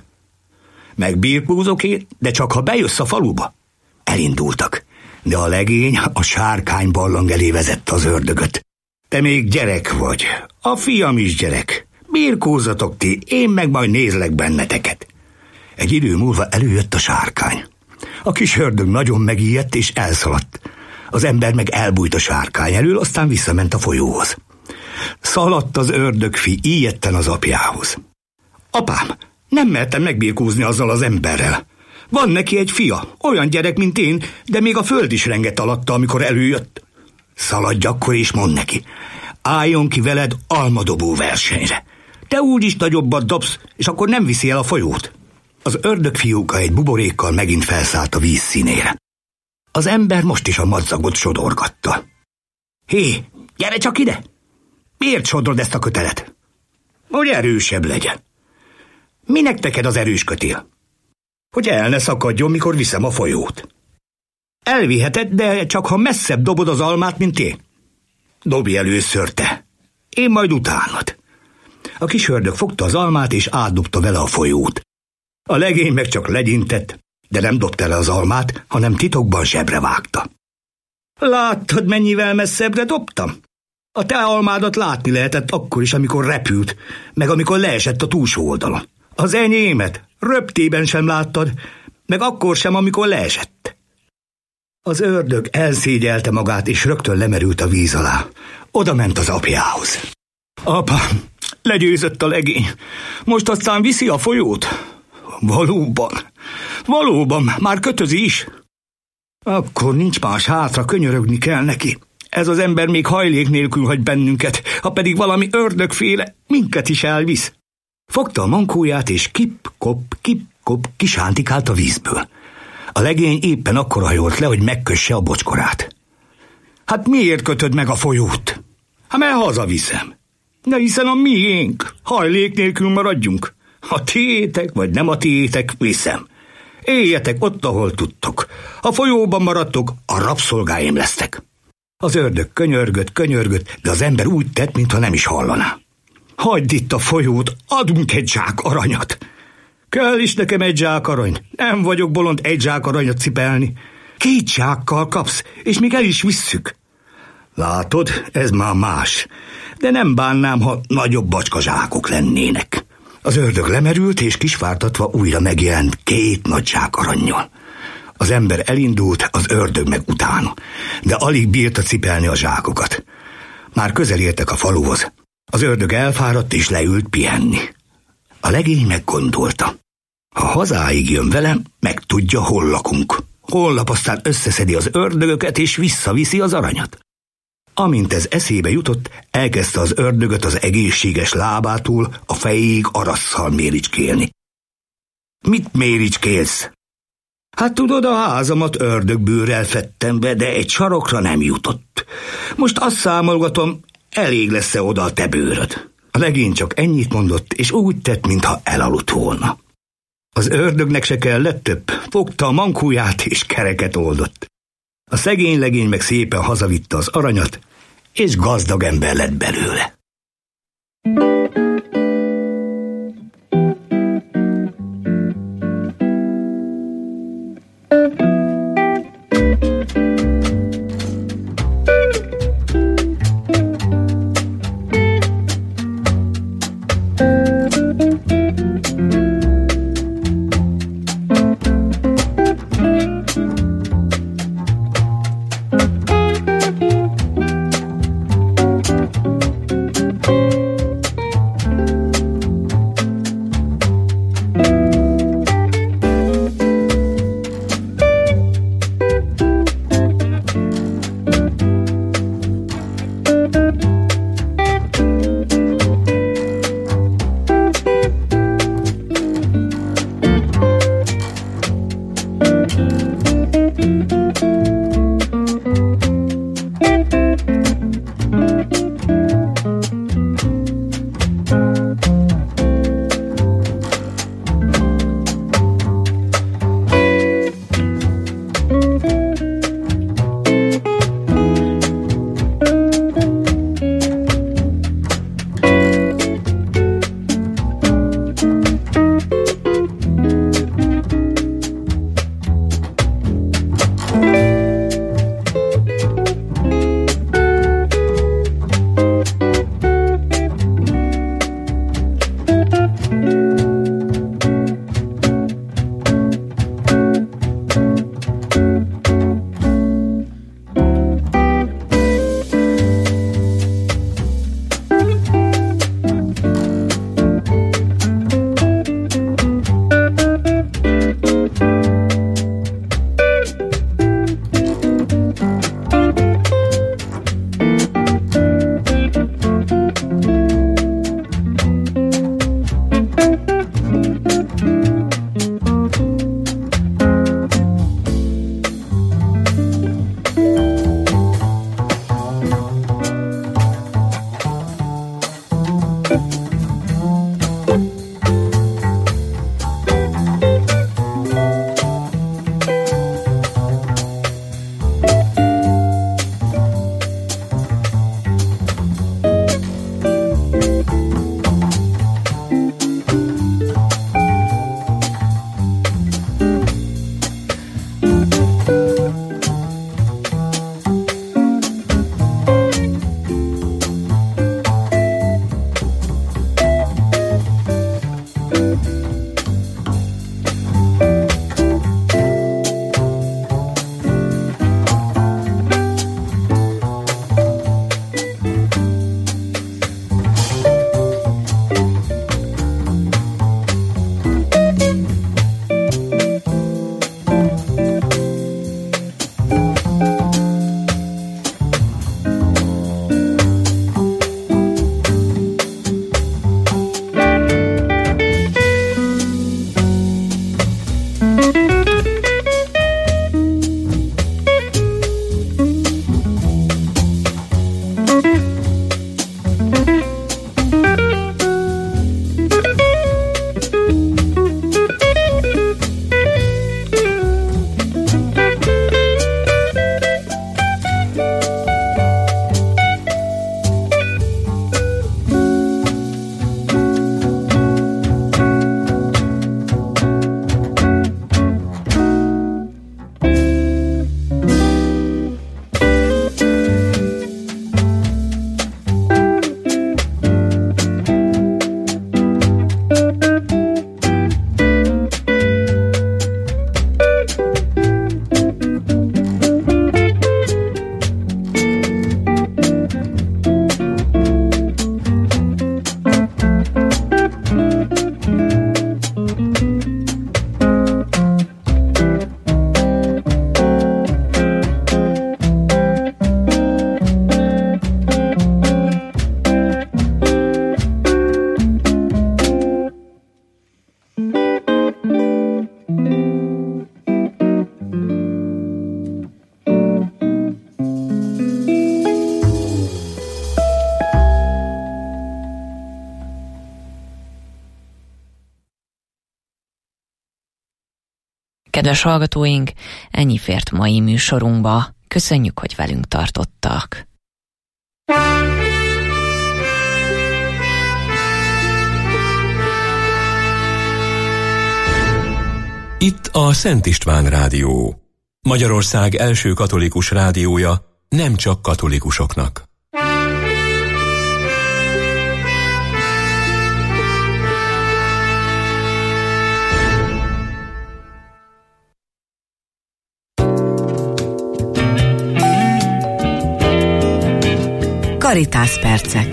Megbirkózok én, de csak ha bejössz a faluba. Elindultak, de a legény a sárkány barlang elé vezette az ördögöt. Te még gyerek vagy, a fiam is gyerek. Birkózzatok ti, én meg majd nézlek benneteket. Egy idő múlva előjött a sárkány. A kis ördög nagyon megijedt és elszaladt. Az ember meg elbújt a sárkány elől, aztán visszament a folyóhoz. Szaladt az ördögfi ijedten az apjához. Apám, nem mertem megbirkózni azzal az emberrel. Van neki egy fia, olyan gyerek, mint én, de még a föld is rengett alatta, amikor előjött. Szaladj akkor és mondd neki. Álljon ki veled almadobó versenyre. Te úgyis nagyobbat dobsz, és akkor nem viszi el a folyót. Az ördögfiúka egy buborékkal megint felszállt a víz színére. Az ember most is a madzagot sodorgatta. Hé, gyere csak ide! Miért sodrod ezt a kötelet? Hogy erősebb legyen. Minek teked az erős kötél? Hogy el ne szakadjon, mikor viszem a folyót. Elviheted, de csak ha messzebb dobod az almát, mint én. Dobj először te. Én majd utánad. A kis ördög fogta az almát, és átdobta vele a folyót. A legény meg csak legyintett, de nem dobta le az almát, hanem titokban zsebre vágta. Láttad, mennyivel messzebbre dobtam? A te almádat látni lehetett akkor is, amikor repült, meg amikor leesett a túlsó oldalon. Az enyémet röptében sem láttad, meg akkor sem, amikor leesett. Az ördög elszégyelte magát, és rögtön lemerült a víz alá. Oda ment az apjához. Apa, legyőzött a legény. Most aztán viszi a folyót? Valóban, valóban, már kötözi is. Akkor nincs más hátra, könyörögni kell neki. Ez az ember még hajlék nélkül hagy bennünket, ha pedig valami ördögféle minket is elvisz. Fogta a mankóját, és kip-kop, kip-kop kisántikált a vízből. A legény éppen akkor hajolt le, hogy megkösse a bocskorát. Hát miért kötöd meg a folyót? Hát mert hazaviszem. De hiszen a miénk, hajlék nélkül maradjunk. Ha tiétek, vagy nem a tiétek, viszem. Éljetek ott, ahol tudtok. Ha folyóban maradtok, a rabszolgáim lesztek. Az ördög könyörgött, könyörgött, de az ember úgy tett, mintha nem is hallaná. Hagyd itt a folyót, adunk egy zsák aranyat. Kell is nekem egy zsák arany. Nem vagyok bolond egy zsák aranyat cipelni. Két zsákkal kapsz, és még el is visszük. Látod, ez már más. De nem bánnám, ha nagyobb bacska zsákok lennének. Az ördög lemerült, és kisvártatva újra megjelent két nagy zsák arannyal. Az ember elindult, az ördög meg utána, de alig bírta cipelni a zsákokat. Már közel értek a faluhoz. Az ördög elfáradt, és leült pihenni. A legény meggondolta. Ha hazáig jön velem, megtudja, hol lakunk. Holnap aztán összeszedi az ördögöket, és visszaviszi az aranyat. Amint ez eszébe jutott, elkezdte az ördögöt az egészséges lábától a fejéig arasszal méricskélni. Mit méricskélsz? Hát tudod, a házamat ördögbőrrel fedtem be, de egy sarokra nem jutott. Most azt számolgatom, elég lesz-e oda a te bőröd. A legény csak ennyit mondott, és úgy tett, mintha elaludt volna. Az ördögnek se kellett több, fogta a mankóját, és kereket oldott. A szegény legény meg szépen hazavitte az aranyat, és gazdag ember lett belőle. Kedves hallgatóink, ennyi fért mai műsorunkba. Köszönjük, hogy velünk tartottak. Itt a Szent István Rádió. Magyarország első katolikus rádiója, nem csak katolikusoknak. Caritas percek.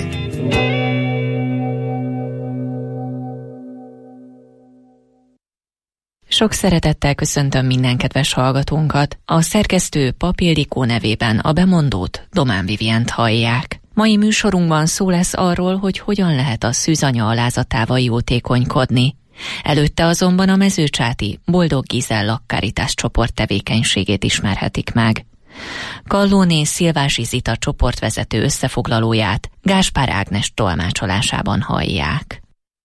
Sok szeretettel köszöntöm minden kedves hallgatónkat. A szerkesztő Pap Ildikó nevében a bemondót, Domán Vivient hallják. Mai műsorunkban szó lesz arról, hogy hogyan lehet a szűzanya alázatával jótékonykodni. Előtte azonban a mezőcsáti Boldog Gizella Caritas csoport tevékenységét ismerhetik meg. Kallóné Szilvási Zita csoportvezető összefoglalóját Gáspár Ágnes tolmácsolásában hallják.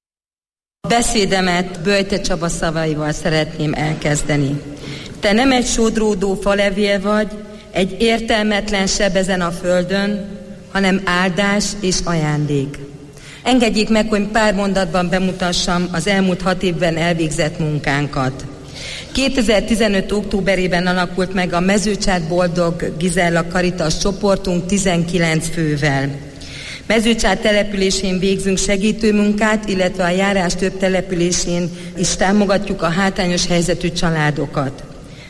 Beszédemet Böjte Csaba szavaival szeretném elkezdeni. Te nem egy sodródó falevél vagy, egy értelmetlen seb ezen a földön, hanem áldás és ajándék. Engedjék meg, hogy pár mondatban bemutassam az elmúlt hat évben elvégzett munkánkat. kétezer-tizenöt októberében alakult meg a Mezőcsát Boldog Gizella Caritas csoportunk tizenkilenc fővel. Mezőcsát településén végzünk segítőmunkát, illetve a járás több településén is támogatjuk a hátrányos helyzetű családokat.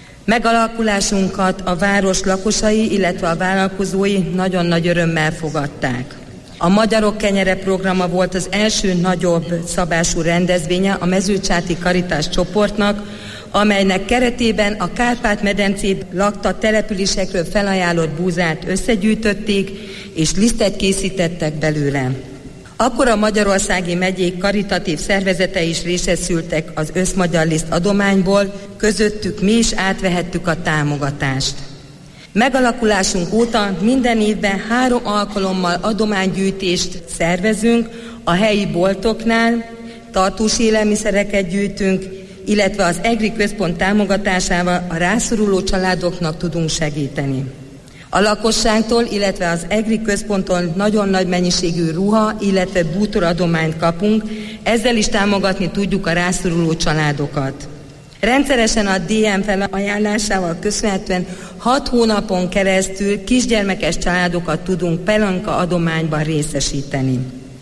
Megalakulásunkat a város lakosai, illetve a vállalkozói nagyon nagy örömmel fogadták. A Magyarok Kenyere programa volt az első nagyobb szabású rendezvénye a Mezőcsáti Caritas csoportnak, amelynek keretében a Kárpát-medencében lakta településekről felajánlott búzát összegyűjtötték, és lisztet készítettek belőle. Akkor a magyarországi megyék karitatív szervezetei is részesültek az összmagyar liszt adományból, közöttük mi is átvehettük a támogatást. Megalakulásunk óta minden évben három alkalommal adománygyűjtést szervezünk a helyi boltoknál, tartós élelmiszereket gyűjtünk, illetve az EGRI központ támogatásával a rászoruló családoknak tudunk segíteni. A lakosságtól, illetve az EGRI központtól nagyon nagy mennyiségű ruha, illetve bútoradományt kapunk, ezzel is támogatni tudjuk a rászoruló családokat. Rendszeresen a dé em felajánlásával köszönhetően hat hónapon keresztül kisgyermekes családokat tudunk pelenka adományban részesíteni.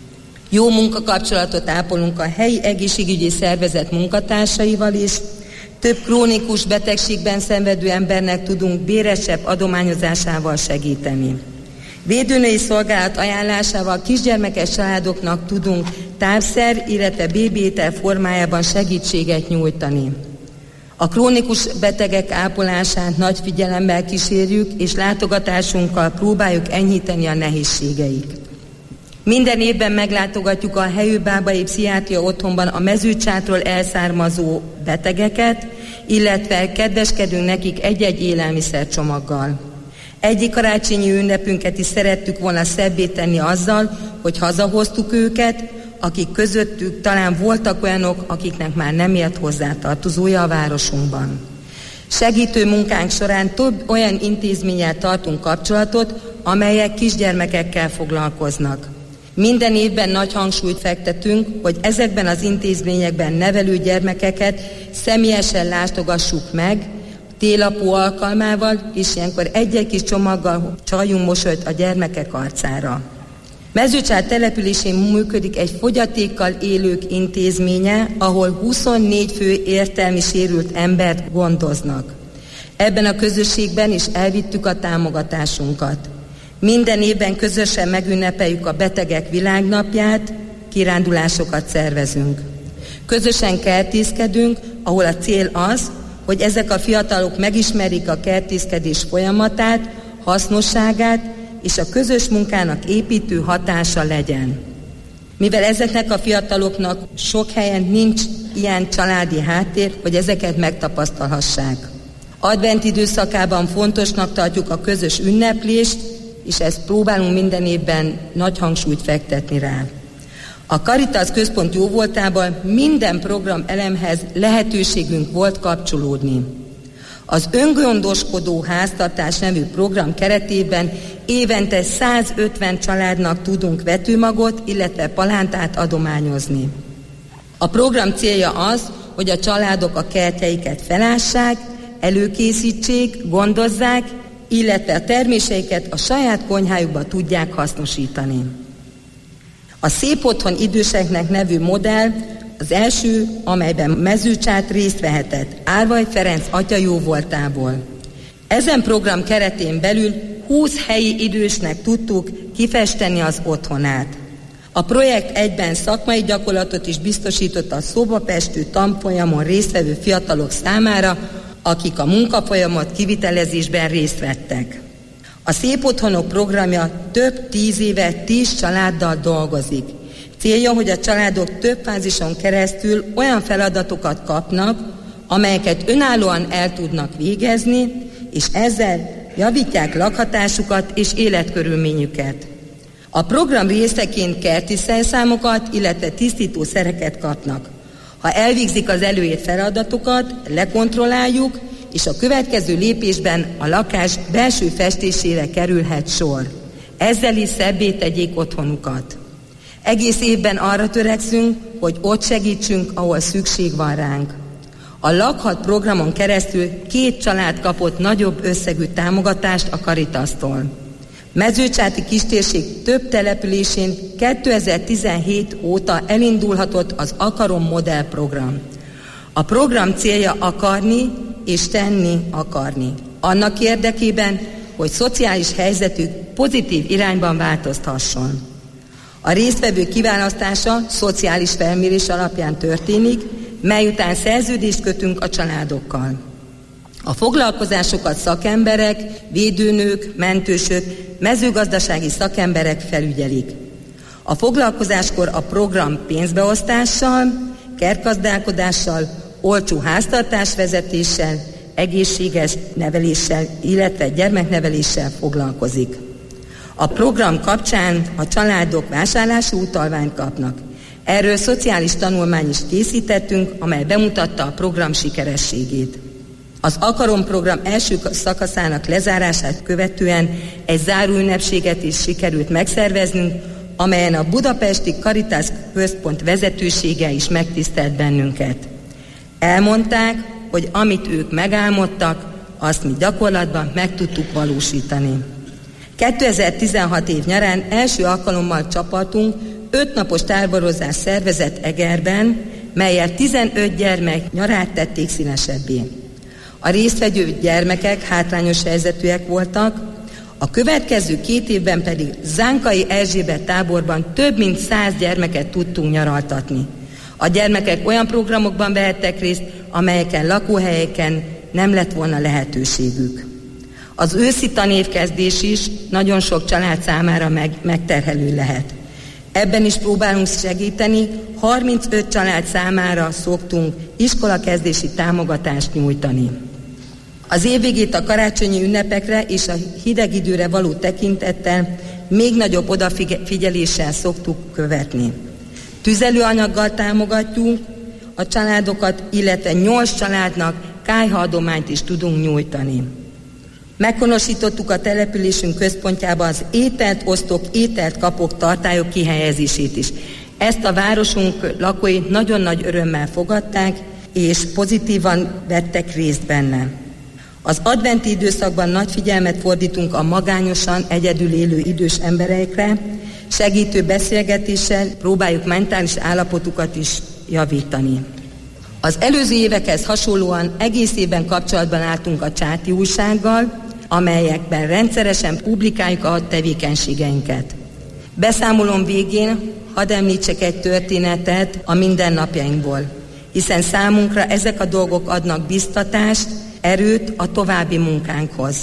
Jó munkakapcsolatot ápolunk a helyi egészségügyi szervezet munkatársaival is, több krónikus betegségben szenvedő embernek tudunk béresebb adományozásával segíteni. Védőnői szolgálat ajánlásával kisgyermekes családoknak tudunk tápszer, illetve bébiétel formájában segítséget nyújtani. A krónikus betegek ápolását nagy figyelemmel kísérjük, és látogatásunkkal próbáljuk enyhíteni a nehézségeik. Minden évben meglátogatjuk a Helyőbábai Pszichiátria Otthonban a Mezőcsátról elszármazó betegeket, illetve kedveskedünk nekik egy-egy élelmiszercsomaggal. Egyik karácsonyi ünnepünket is szerettük volna szebbé tenni azzal, hogy hazahoztuk őket, akik közöttük talán voltak olyanok, akiknek már nem élt hozzátartozója a városunkban. Segítő munkánk során több olyan intézménnyel tartunk kapcsolatot, amelyek kisgyermekekkel foglalkoznak. Minden évben nagy hangsúlyt fektetünk, hogy ezekben az intézményekben nevelő gyermekeket személyesen látogassuk meg, télapó alkalmával, és ilyenkor egy-egy kis csomaggal csaljunk mosolyt a gyermekek arcára. Mezőcsát településén működik egy fogyatékkal élők intézménye, ahol huszonnégy fő értelmi sérült embert gondoznak. Ebben a közösségben is elvittük a támogatásunkat. Minden évben közösen megünnepeljük a Betegek Világnapját, kirándulásokat szervezünk. Közösen kertészkedünk, ahol a cél az, hogy ezek a fiatalok megismerik a kertészkedés folyamatát, hasznosságát, és a közös munkának építő hatása legyen. Mivel ezeknek a fiataloknak sok helyen nincs ilyen családi háttér, hogy ezeket megtapasztalhassák. Advent időszakában fontosnak tartjuk a közös ünneplést, és ezt próbálunk minden évben nagy hangsúlyt fektetni rá. A Caritas központ jóvoltában minden program elemhez lehetőségünk volt kapcsolódni. Az öngondoskodó háztartás nevű program keretében évente százötven családnak tudunk vetőmagot, illetve palántát adományozni. A program célja az, hogy a családok a kertjeiket felássák, előkészítsék, gondozzák, illetve a terméseiket a saját konyhájukba tudják hasznosítani. A Szép Otthon időseknek nevű modell az első, amelyben Mezőcsát részt vehetett Árvaj Ferenc atya jóvoltából. Ezen program keretén belül húsz helyi idősnek tudtuk kifesteni az otthonát. A projekt egyben szakmai gyakorlatot is biztosított a szobapestő tanfolyamon résztvevő fiatalok számára, akik a munkafolyamat kivitelezésben részt vettek. A Szép Otthonok programja több tíz éve tíz családdal dolgozik. Célja, hogy a családok több fázison keresztül olyan feladatokat kapnak, amelyeket önállóan el tudnak végezni, és ezzel javítják lakhatásukat és életkörülményüket. A program részeként kerti szerszámokat, illetve tisztítószereket kapnak. Ha elvégzik az előírt feladatokat, lekontrolláljuk, és a következő lépésben a lakás belső festésére kerülhet sor. Ezzel is szebbé tegyék otthonukat. Egész évben arra törekszünk, hogy ott segítsünk, ahol szükség van ránk. A Lakhat programon keresztül két család kapott nagyobb összegű támogatást a Caritastól. Mezőcsáti kistérség több településén kétezer-tizenhét óta elindulhatott az Akarom Modell program. A program célja akarni és tenni akarni. Annak érdekében, hogy szociális helyzetük pozitív irányban változhasson. A résztvevő kiválasztása szociális felmérés alapján történik, mely után szerződést kötünk a családokkal. A foglalkozásokat szakemberek, védőnők, mentősök, mezőgazdasági szakemberek felügyelik. A foglalkozáskor a program pénzbeosztással, kertgazdálkodással, olcsó háztartásvezetéssel, egészséges neveléssel, illetve gyermekneveléssel foglalkozik. A program kapcsán a családok vásárlási utalványt kapnak. Erről szociális tanulmányt is készítettünk, amely bemutatta a program sikerességét. Az Akarom program első szakaszának lezárását követően egy záróünnepséget is sikerült megszerveznünk, amelyen a budapesti Caritas központ vezetősége is megtisztelt bennünket. Elmondták, hogy amit ők megálmodtak, azt mi gyakorlatban meg tudtuk valósítani. kétezer-tizenhat év nyarán első alkalommal csapatunk öt napos táborozást szervezett Egerben, melyel tizenöt gyermek nyarát tették színesebbé. A résztvevő gyermekek hátrányos helyzetűek voltak, a következő két évben pedig Zánkai Erzsébet táborban több mint száz gyermeket tudtunk nyaraltatni. A gyermekek olyan programokban vehettek részt, amelyeken lakóhelyeken nem lett volna lehetőségük. Az őszi tanévkezdés is nagyon sok család számára meg, megterhelő lehet. Ebben is próbálunk segíteni, harmincöt család számára szoktunk iskolakezdési támogatást nyújtani. Az évvégét a karácsonyi ünnepekre és a hideg időre való tekintettel még nagyobb odafigyeléssel szoktuk követni. Tüzelőanyaggal támogatjuk a családokat, illetve nyolc családnak kályhaadományt is tudunk nyújtani. Meghonosítottuk a településünk központjában az ételt osztók, ételt kapok tartályok kihelyezését is. Ezt a városunk lakói nagyon nagy örömmel fogadták, és pozitívan vettek részt benne. Az adventi időszakban nagy figyelmet fordítunk a magányosan egyedül élő idős emberekre, segítő beszélgetéssel próbáljuk mentális állapotukat is javítani. Az előző évekhez hasonlóan egész évben kapcsolatban álltunk a Csáti újsággal, amelyekben rendszeresen publikáljuk a tevékenységeinket. Beszámolom végén hadd említsek egy történetet a mindennapjainkból, hiszen számunkra ezek a dolgok adnak biztatást, erőt a további munkánkhoz.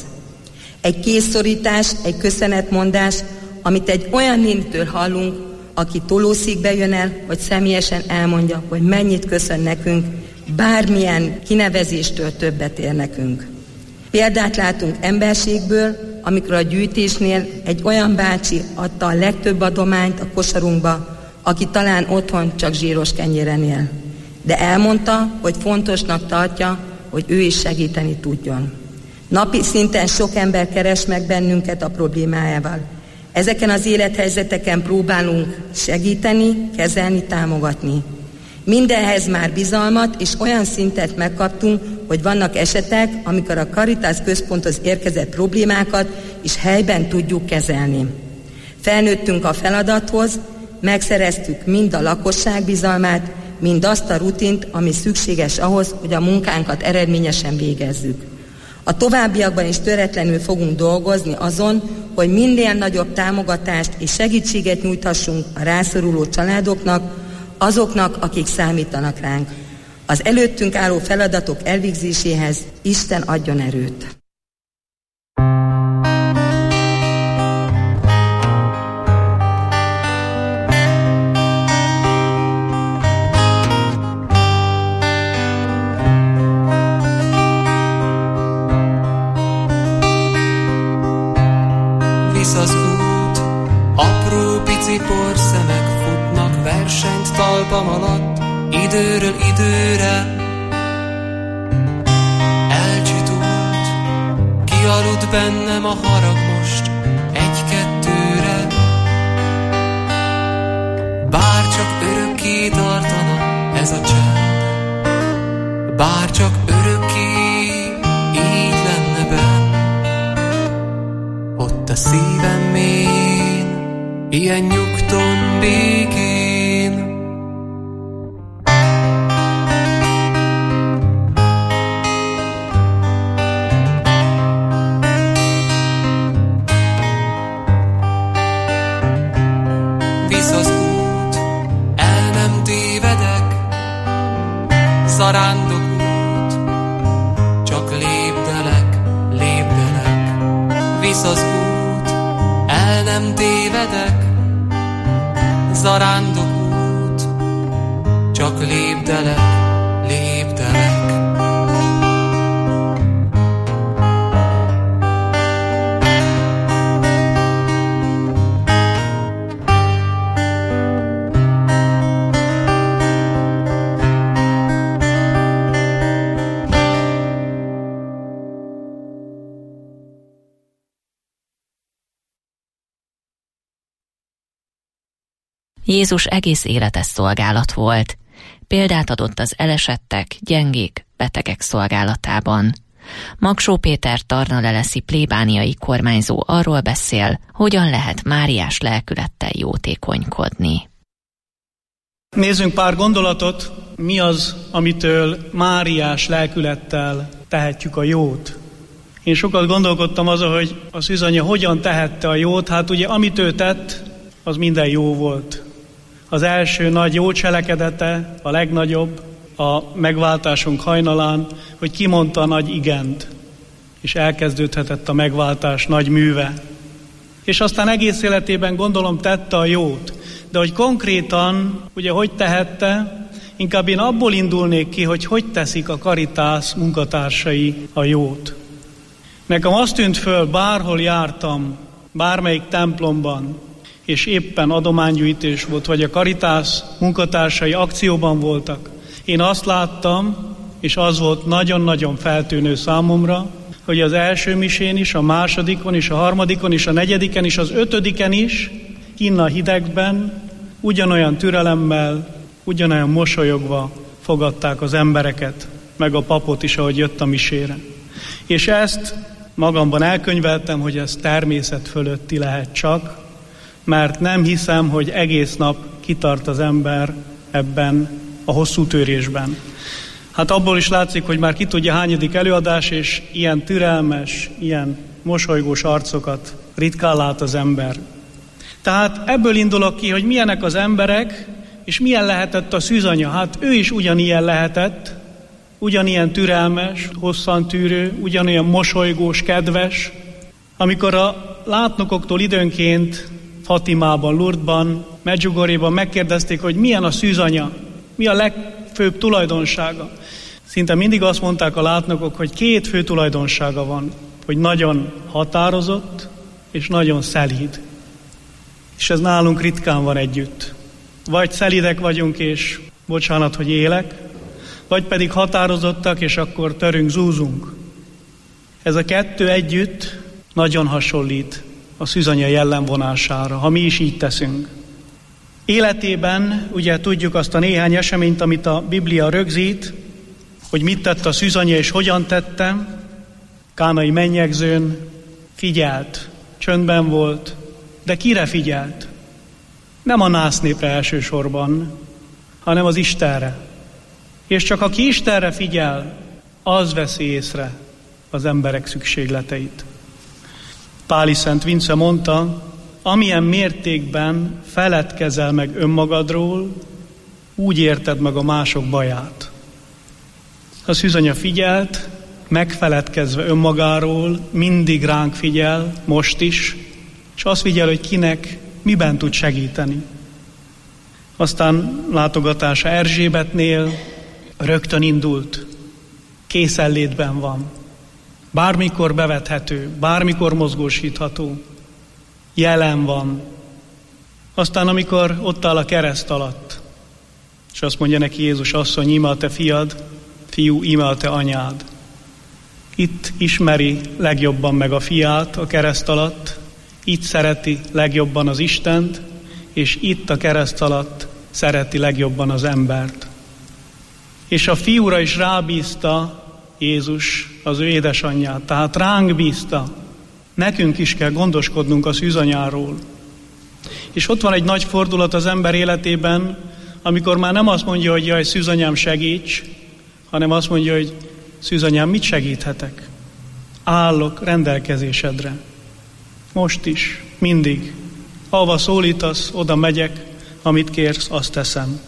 Egy kézszorítás, egy köszönetmondás, amit egy olyan nénitől hallunk, aki tolószékbe jön el, hogy személyesen elmondja, hogy mennyit köszön nekünk, bármilyen kinevezéstől többet ér nekünk. Példát látunk emberségből, amikor a gyűjtésnél egy olyan bácsi adta a legtöbb adományt a kosarunkba, aki talán otthon csak zsíros kenyéren él. De elmondta, hogy fontosnak tartja, hogy ő is segíteni tudjon. Napi szinten sok ember keres meg bennünket a problémájával. Ezeken az élethelyzeteken próbálunk segíteni, kezelni, támogatni. Mindenhez már bizalmat és olyan szintet megkaptunk, hogy vannak esetek, amikor a Caritas központhoz érkezett problémákat is helyben tudjuk kezelni. Felnőttünk a feladathoz, megszereztük mind a lakosság bizalmát, mind azt a rutint, ami szükséges ahhoz, hogy a munkánkat eredményesen végezzük. A továbbiakban is töretlenül fogunk dolgozni azon, hogy minél nagyobb támogatást és segítséget nyújthassunk a rászoruló családoknak, azoknak, akik számítanak ránk. Az előttünk álló feladatok elvégzéséhez Isten adjon erőt. az út, apró pici porszemek futnak versenyt talpam alatt, időről időre. Elcsitult, kialudt bennem a harag most egy-kettőre. Bár csak örökké tartana ez a csend, bár csak örökké így lenne benn, ott a szívem mélyen, ilyen nyugton, békén. Visz az út, el nem tévedek, zarándok út, csak lépdelek, lépdelek. Visz az út, el nem tévedek, zarándok út, csak lépdelek, lépdelek. Jézus egész élete szolgálat volt. Példát adott az elesettek, gyengék, betegek szolgálatában. Magsó Péter tarnaleleszi plébániai kormányzó arról beszél, hogyan lehet máriás lelkülettel jótékonykodni. Nézzünk pár gondolatot, mi az, amitől máriás lelkülettel tehetjük a jót. Én sokat gondolkodtam azon, hogy a szűzanya hogyan tehette a jót, hát ugye amit ő tett, az minden jó volt. Az első nagy jó cselekedete, a legnagyobb, a megváltásunk hajnalán, hogy kimondta a nagy igent, és elkezdődhetett a megváltás nagy műve. És aztán egész életében gondolom tette a jót, de hogy konkrétan, ugye hogy tehette, inkább én abból indulnék ki, hogy hogy teszik a Caritas munkatársai a jót. Nekem azt tűnt föl, bárhol jártam, bármelyik templomban, és éppen adománygyűjtés volt, vagy a Caritas munkatársai akcióban voltak. Én azt láttam, és az volt nagyon-nagyon feltűnő számomra, hogy az első misén is, a másodikon is, a harmadikon is, a negyediken is, az ötödiken is, kinn a hidegben, ugyanolyan türelemmel, ugyanolyan mosolyogva fogadták az embereket, meg a papot is, ahogy jött a misére. És ezt magamban elkönyveltem, hogy ez természet fölötti lehet csak, mert nem hiszem, hogy egész nap kitart az ember ebben a hosszú törésben. Hát abból is látszik, hogy már ki tudja hányadik előadás, és ilyen türelmes, ilyen mosolygós arcokat ritkán lát az ember. Tehát ebből indulok ki, hogy milyenek az emberek, és milyen lehetett a szűzanya. Hát ő is ugyanilyen lehetett, ugyanilyen türelmes, hosszantűrő, ugyanilyen mosolygós, kedves. Amikor a látnokoktól időnként Fatimában, Lourdesban, Medjugorjéban megkérdezték, hogy milyen a szűzanya, mi a legfőbb tulajdonsága. Szinte mindig azt mondták a látnokok, hogy két fő tulajdonsága van, hogy nagyon határozott és nagyon szelíd. És ez nálunk ritkán van együtt. Vagy szelídek vagyunk, és bocsánat, hogy élek, vagy pedig határozottak, és akkor törünk, zúzunk. Ez a kettő együtt nagyon hasonlít a szűzanya jellemvonására, ha mi is így teszünk. Életében ugye tudjuk azt a néhány eseményt, amit a Biblia rögzít, hogy mit tett a szűzanya és hogyan tette. Kánai mennyegzőn figyelt, csöndben volt, de kire figyelt? Nem a násznépre elsősorban, hanem az Istenre. És csak aki Istenre figyel, az veszi észre az emberek szükségleteit. Páli Szent Vince mondta, amilyen mértékben feledkezel meg önmagadról, úgy érted meg a mások baját. A szűzanya figyelt, megfeledkezve önmagáról, mindig ránk figyel, most is, és azt figyel, hogy kinek miben tud segíteni. Aztán látogatása Erzsébetnél rögtön indult, készenlétben van, bármikor bevethető, bármikor mozgósítható. jelen van. Aztán, amikor ott áll a kereszt alatt, és azt mondja neki Jézus, asszony, íme a te fiad, fiú, íme a te anyád. Itt ismeri legjobban meg a fiát a kereszt alatt, itt szereti legjobban az Istent, és itt a kereszt alatt szereti legjobban az embert. És a fiúra is rábízta Jézus az ő édesanyját, tehát ránk bízta. Nekünk is kell gondoskodnunk a szűzanyáról. És ott van egy nagy fordulat az ember életében, amikor már nem azt mondja, hogy jaj, szűzanyám, segíts, hanem azt mondja, hogy szűzanyám, mit segíthetek? Állok rendelkezésedre. Most is, mindig. Ahova szólítasz, oda megyek, amit kérsz, azt teszem.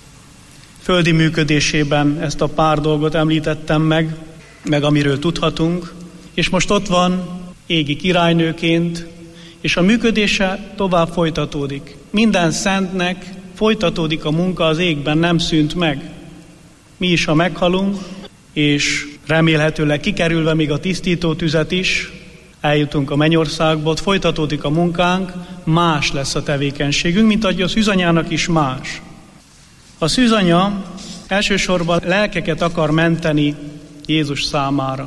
Földi működésében ezt a pár dolgot említettem meg, meg amiről tudhatunk, és most ott van égi királynőként, és a működése tovább folytatódik. Minden szentnek folytatódik a munka az égben, nem szűnt meg. Mi is, ha meghalunk, és remélhetőleg kikerülve még a tisztító tüzet is, eljutunk a mennyországba, ott folytatódik a munkánk, más lesz a tevékenységünk, mint ahogy a szűzanyának is más. A szűzanya elsősorban lelkeket akar menteni Jézus számára.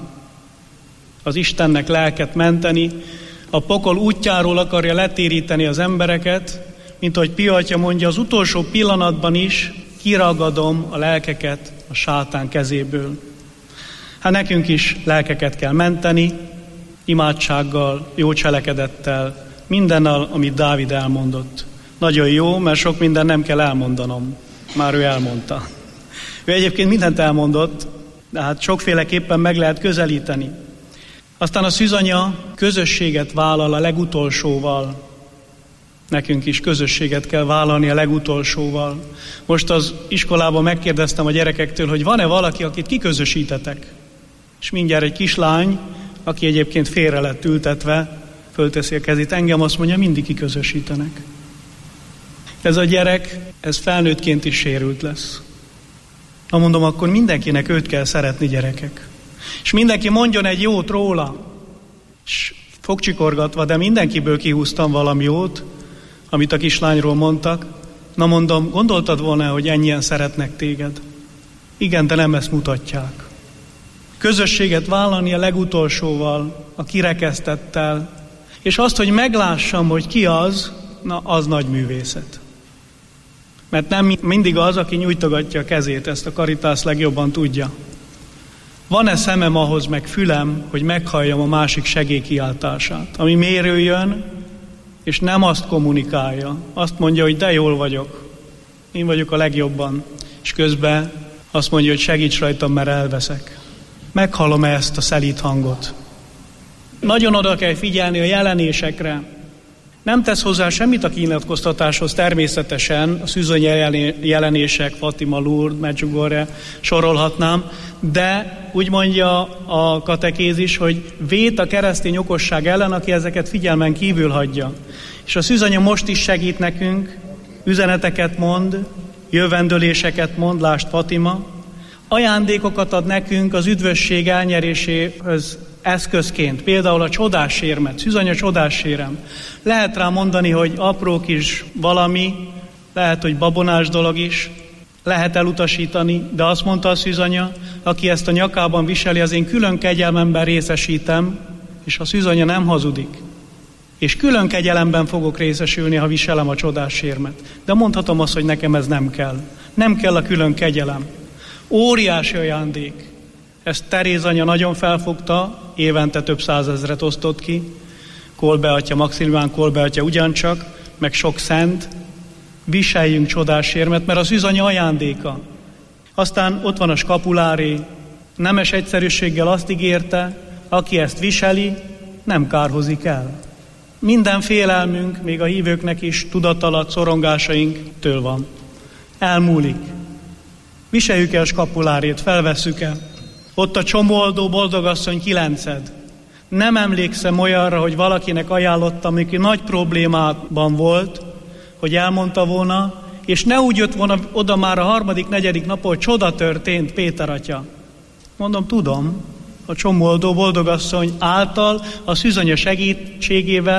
Az Istennek lelket menteni, a pokol útjáról akarja letéríteni az embereket, mint ahogy Pia atya mondja, az utolsó pillanatban is kiragadom a lelkeket a sátán kezéből. Hát nekünk is lelkeket kell menteni, imádsággal, jó cselekedettel, mindennel, amit Dávid elmondott. Nagyon jó, mert sok minden nem kell elmondanom. Már ő elmondta. Ő egyébként mindent elmondott, de hát sokféleképpen meg lehet közelíteni. Aztán a szűzanya közösséget vállal a legutolsóval. Nekünk is közösséget kell vállalni a legutolsóval. Most az iskolában megkérdeztem a gyerekektől, hogy van-e valaki, akit kiközösítetek? És mindjárt egy kislány, aki egyébként félre lett ültetve, fölteszi a kezét, engem azt mondja, mindig kiközösítenek. Ez a gyerek, ez felnőttként is sérült lesz. Na mondom, akkor mindenkinek őt kell szeretni, gyerekek. És mindenki mondjon egy jót róla. És fogcsikorgatva, de mindenkiből kihúztam valami jót, amit a kislányról mondtak. Na mondom, gondoltad volna, hogy ennyien szeretnek téged? Igen, de nem ezt mutatják. Közösséget vállalni a legutolsóval, a kirekesztettel, és azt, hogy meglássam, hogy ki az, na az nagy művészet. Mert nem mindig az, aki nyújtogatja a kezét, ezt a Caritas legjobban tudja. Van-e szemem ahhoz, meg fülem, hogy meghalljam a másik segélykiáltását, ami mérő jön, és nem azt kommunikálja, azt mondja, hogy de jól vagyok, én vagyok a legjobban, és közben azt mondja, hogy segíts rajtam, mert elveszek. Meghallom-e ezt a szelíd hangot? Nagyon oda kell figyelni a jelenésekre. Nem tesz hozzá semmit a kinyilatkoztatáshoz természetesen, a szűzanya jelenések, Fatima, Lourdes, Medjugorje, sorolhatnám, de úgy mondja a katekézis, hogy vét a keresztény okosság ellen, aki ezeket figyelmen kívül hagyja. És a szűzanya most is segít nekünk, üzeneteket mond, jövendőléseket mond, lásd Fatima, ajándékokat ad nekünk az üdvösség elnyeréséhez eszközként, például a csodásérmet, szűzanya csodásérem. Lehet rá mondani, hogy apró kis valami, lehet, hogy babonás dolog is, lehet elutasítani, de azt mondta a szűzanya, aki ezt a nyakában viseli, az én külön kegyelmemben részesítem, és a szűzanya nem hazudik. És külön kegyelemben fogok részesülni, ha viselem a csodásérmet. De mondhatom azt, hogy nekem ez nem kell. Nem kell a külön kegyelem. Óriási ajándék. Ezt Teréz anya nagyon felfogta, évente több százezret osztott ki, Kolbe atya, Maximilián Kolbe atya ugyancsak, meg sok szent, viseljünk csodásérmet, mert az szűzanya ajándéka. Aztán ott van a skapuláré, nemes egyszerűséggel azt ígérte, aki ezt viseli, nem kárhozik el. Minden félelmünk, még a hívőknek is tudatalat, szorongásaink től van. Elmúlik. Viseljük el skapulárét, felvesszük el. Ott a csomóoldó boldogasszony kilenced. Nem emlékszem olyanra, hogy valakinek ajánlottam, amikor nagy problémában volt, hogy elmondta volna, és ne úgy jött volna oda már a harmadik, negyedik nap, hogy csoda történt, Péter atya. Mondom, tudom, a csomóoldó boldogasszony által, a szűzanya segítségével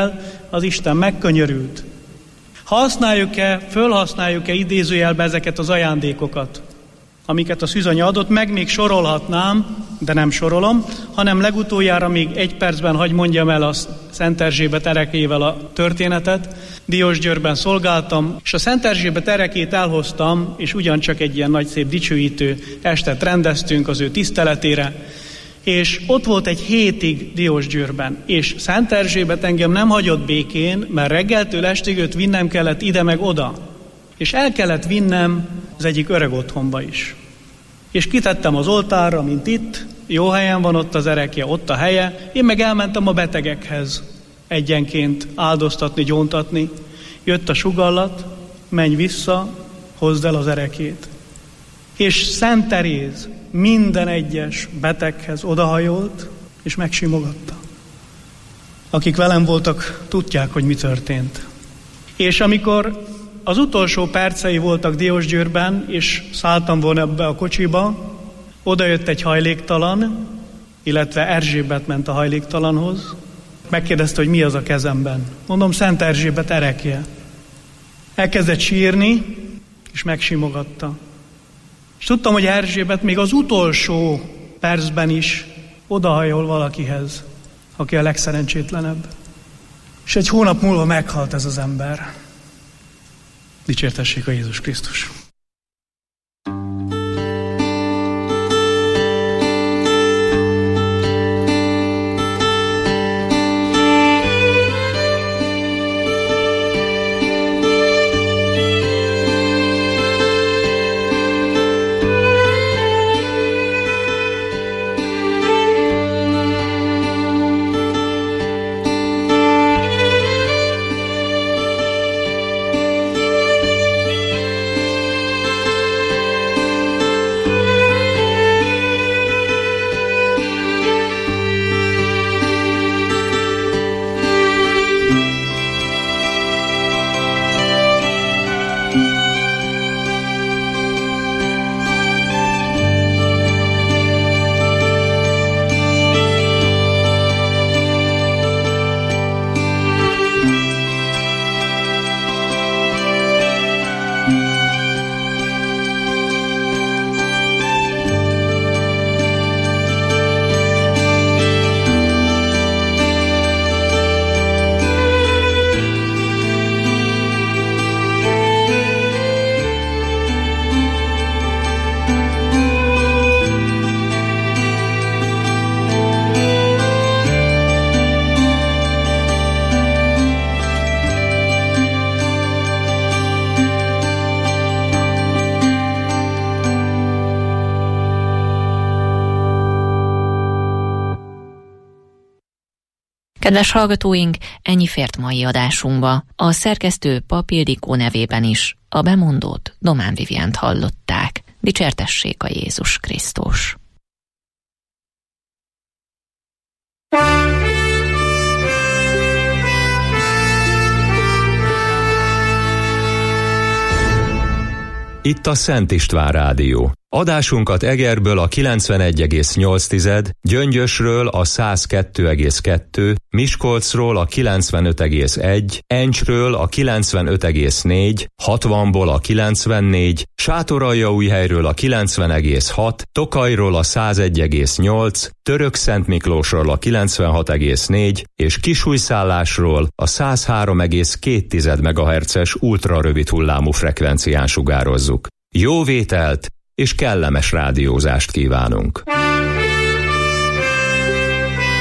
az Isten megkönyörült. Használjuk-e, fölhasználjuk-e idézőjelbe ezeket az ajándékokat, amiket a szűzanya adott, meg még sorolhatnám, de nem sorolom, hanem legutoljára még egy percben hagy mondjam el a Szent Erzsébet erekével a történetet. Diósgyőrben szolgáltam, és a Szent Erzsébet erekét elhoztam, és ugyancsak egy ilyen nagy szép dicsőítő estet rendeztünk az ő tiszteletére, és ott volt egy hétig Diósgyőrben, és Szent Erzsébet engem nem hagyott békén, mert reggeltől estig őt vinnem kellett ide meg oda, és el kellett vinnem az egyik öreg otthonba is. És kitettem az oltárra, mint itt, jó helyen van ott az erekje, ott a helye, én meg elmentem a betegekhez egyenként áldoztatni, gyóntatni. Jött a sugallat, menj vissza, hozd el az erekét. És Szent Teréz minden egyes beteghez odahajolt, és megsimogatta. Akik velem voltak, tudják, hogy mi történt. És amikor az utolsó percei voltak Diósgyőrben, és szálltam volna ebbe a kocsiba, oda jött egy hajléktalan, illetve Erzsébet ment a hajléktalanhoz, megkérdezte, hogy mi az a kezemben. Mondom, Szent Erzsébet erekje. Elkezdett sírni, és megsimogatta. És tudtam, hogy Erzsébet még az utolsó percben is odahajol valakihez, aki a legszerencsétlenebb. És egy hónap múlva meghalt ez az ember. Dicsértessék a Jézus Krisztus! Kedves hallgatóink, ennyi fért mai adásunkba. A szerkesztő Pap Ildikó nevében is a bemondót, Domán Viviánt hallották. Dicsértessék a Jézus Krisztus! Itt a Szent István Rádió. Adásunkat Egerből a kilencvenegy egész nyolc, Gyöngyösről a száz kettő egész kettő, Miskolcról a kilencvenöt egész egy, Encsről a kilencvenöt egész négy, hatvanból a kilencvennégy, Sátoraljaújhelyről a kilencven egész hat, Tokajról a száz egy egész nyolc, Törökszentmiklósról a kilencvenhat egész négy és Kisújszállásról a száz három egész két megahertzes ultrarövid hullámú frekvencián sugározzuk. Jó vételt és kellemes rádiózást kívánunk!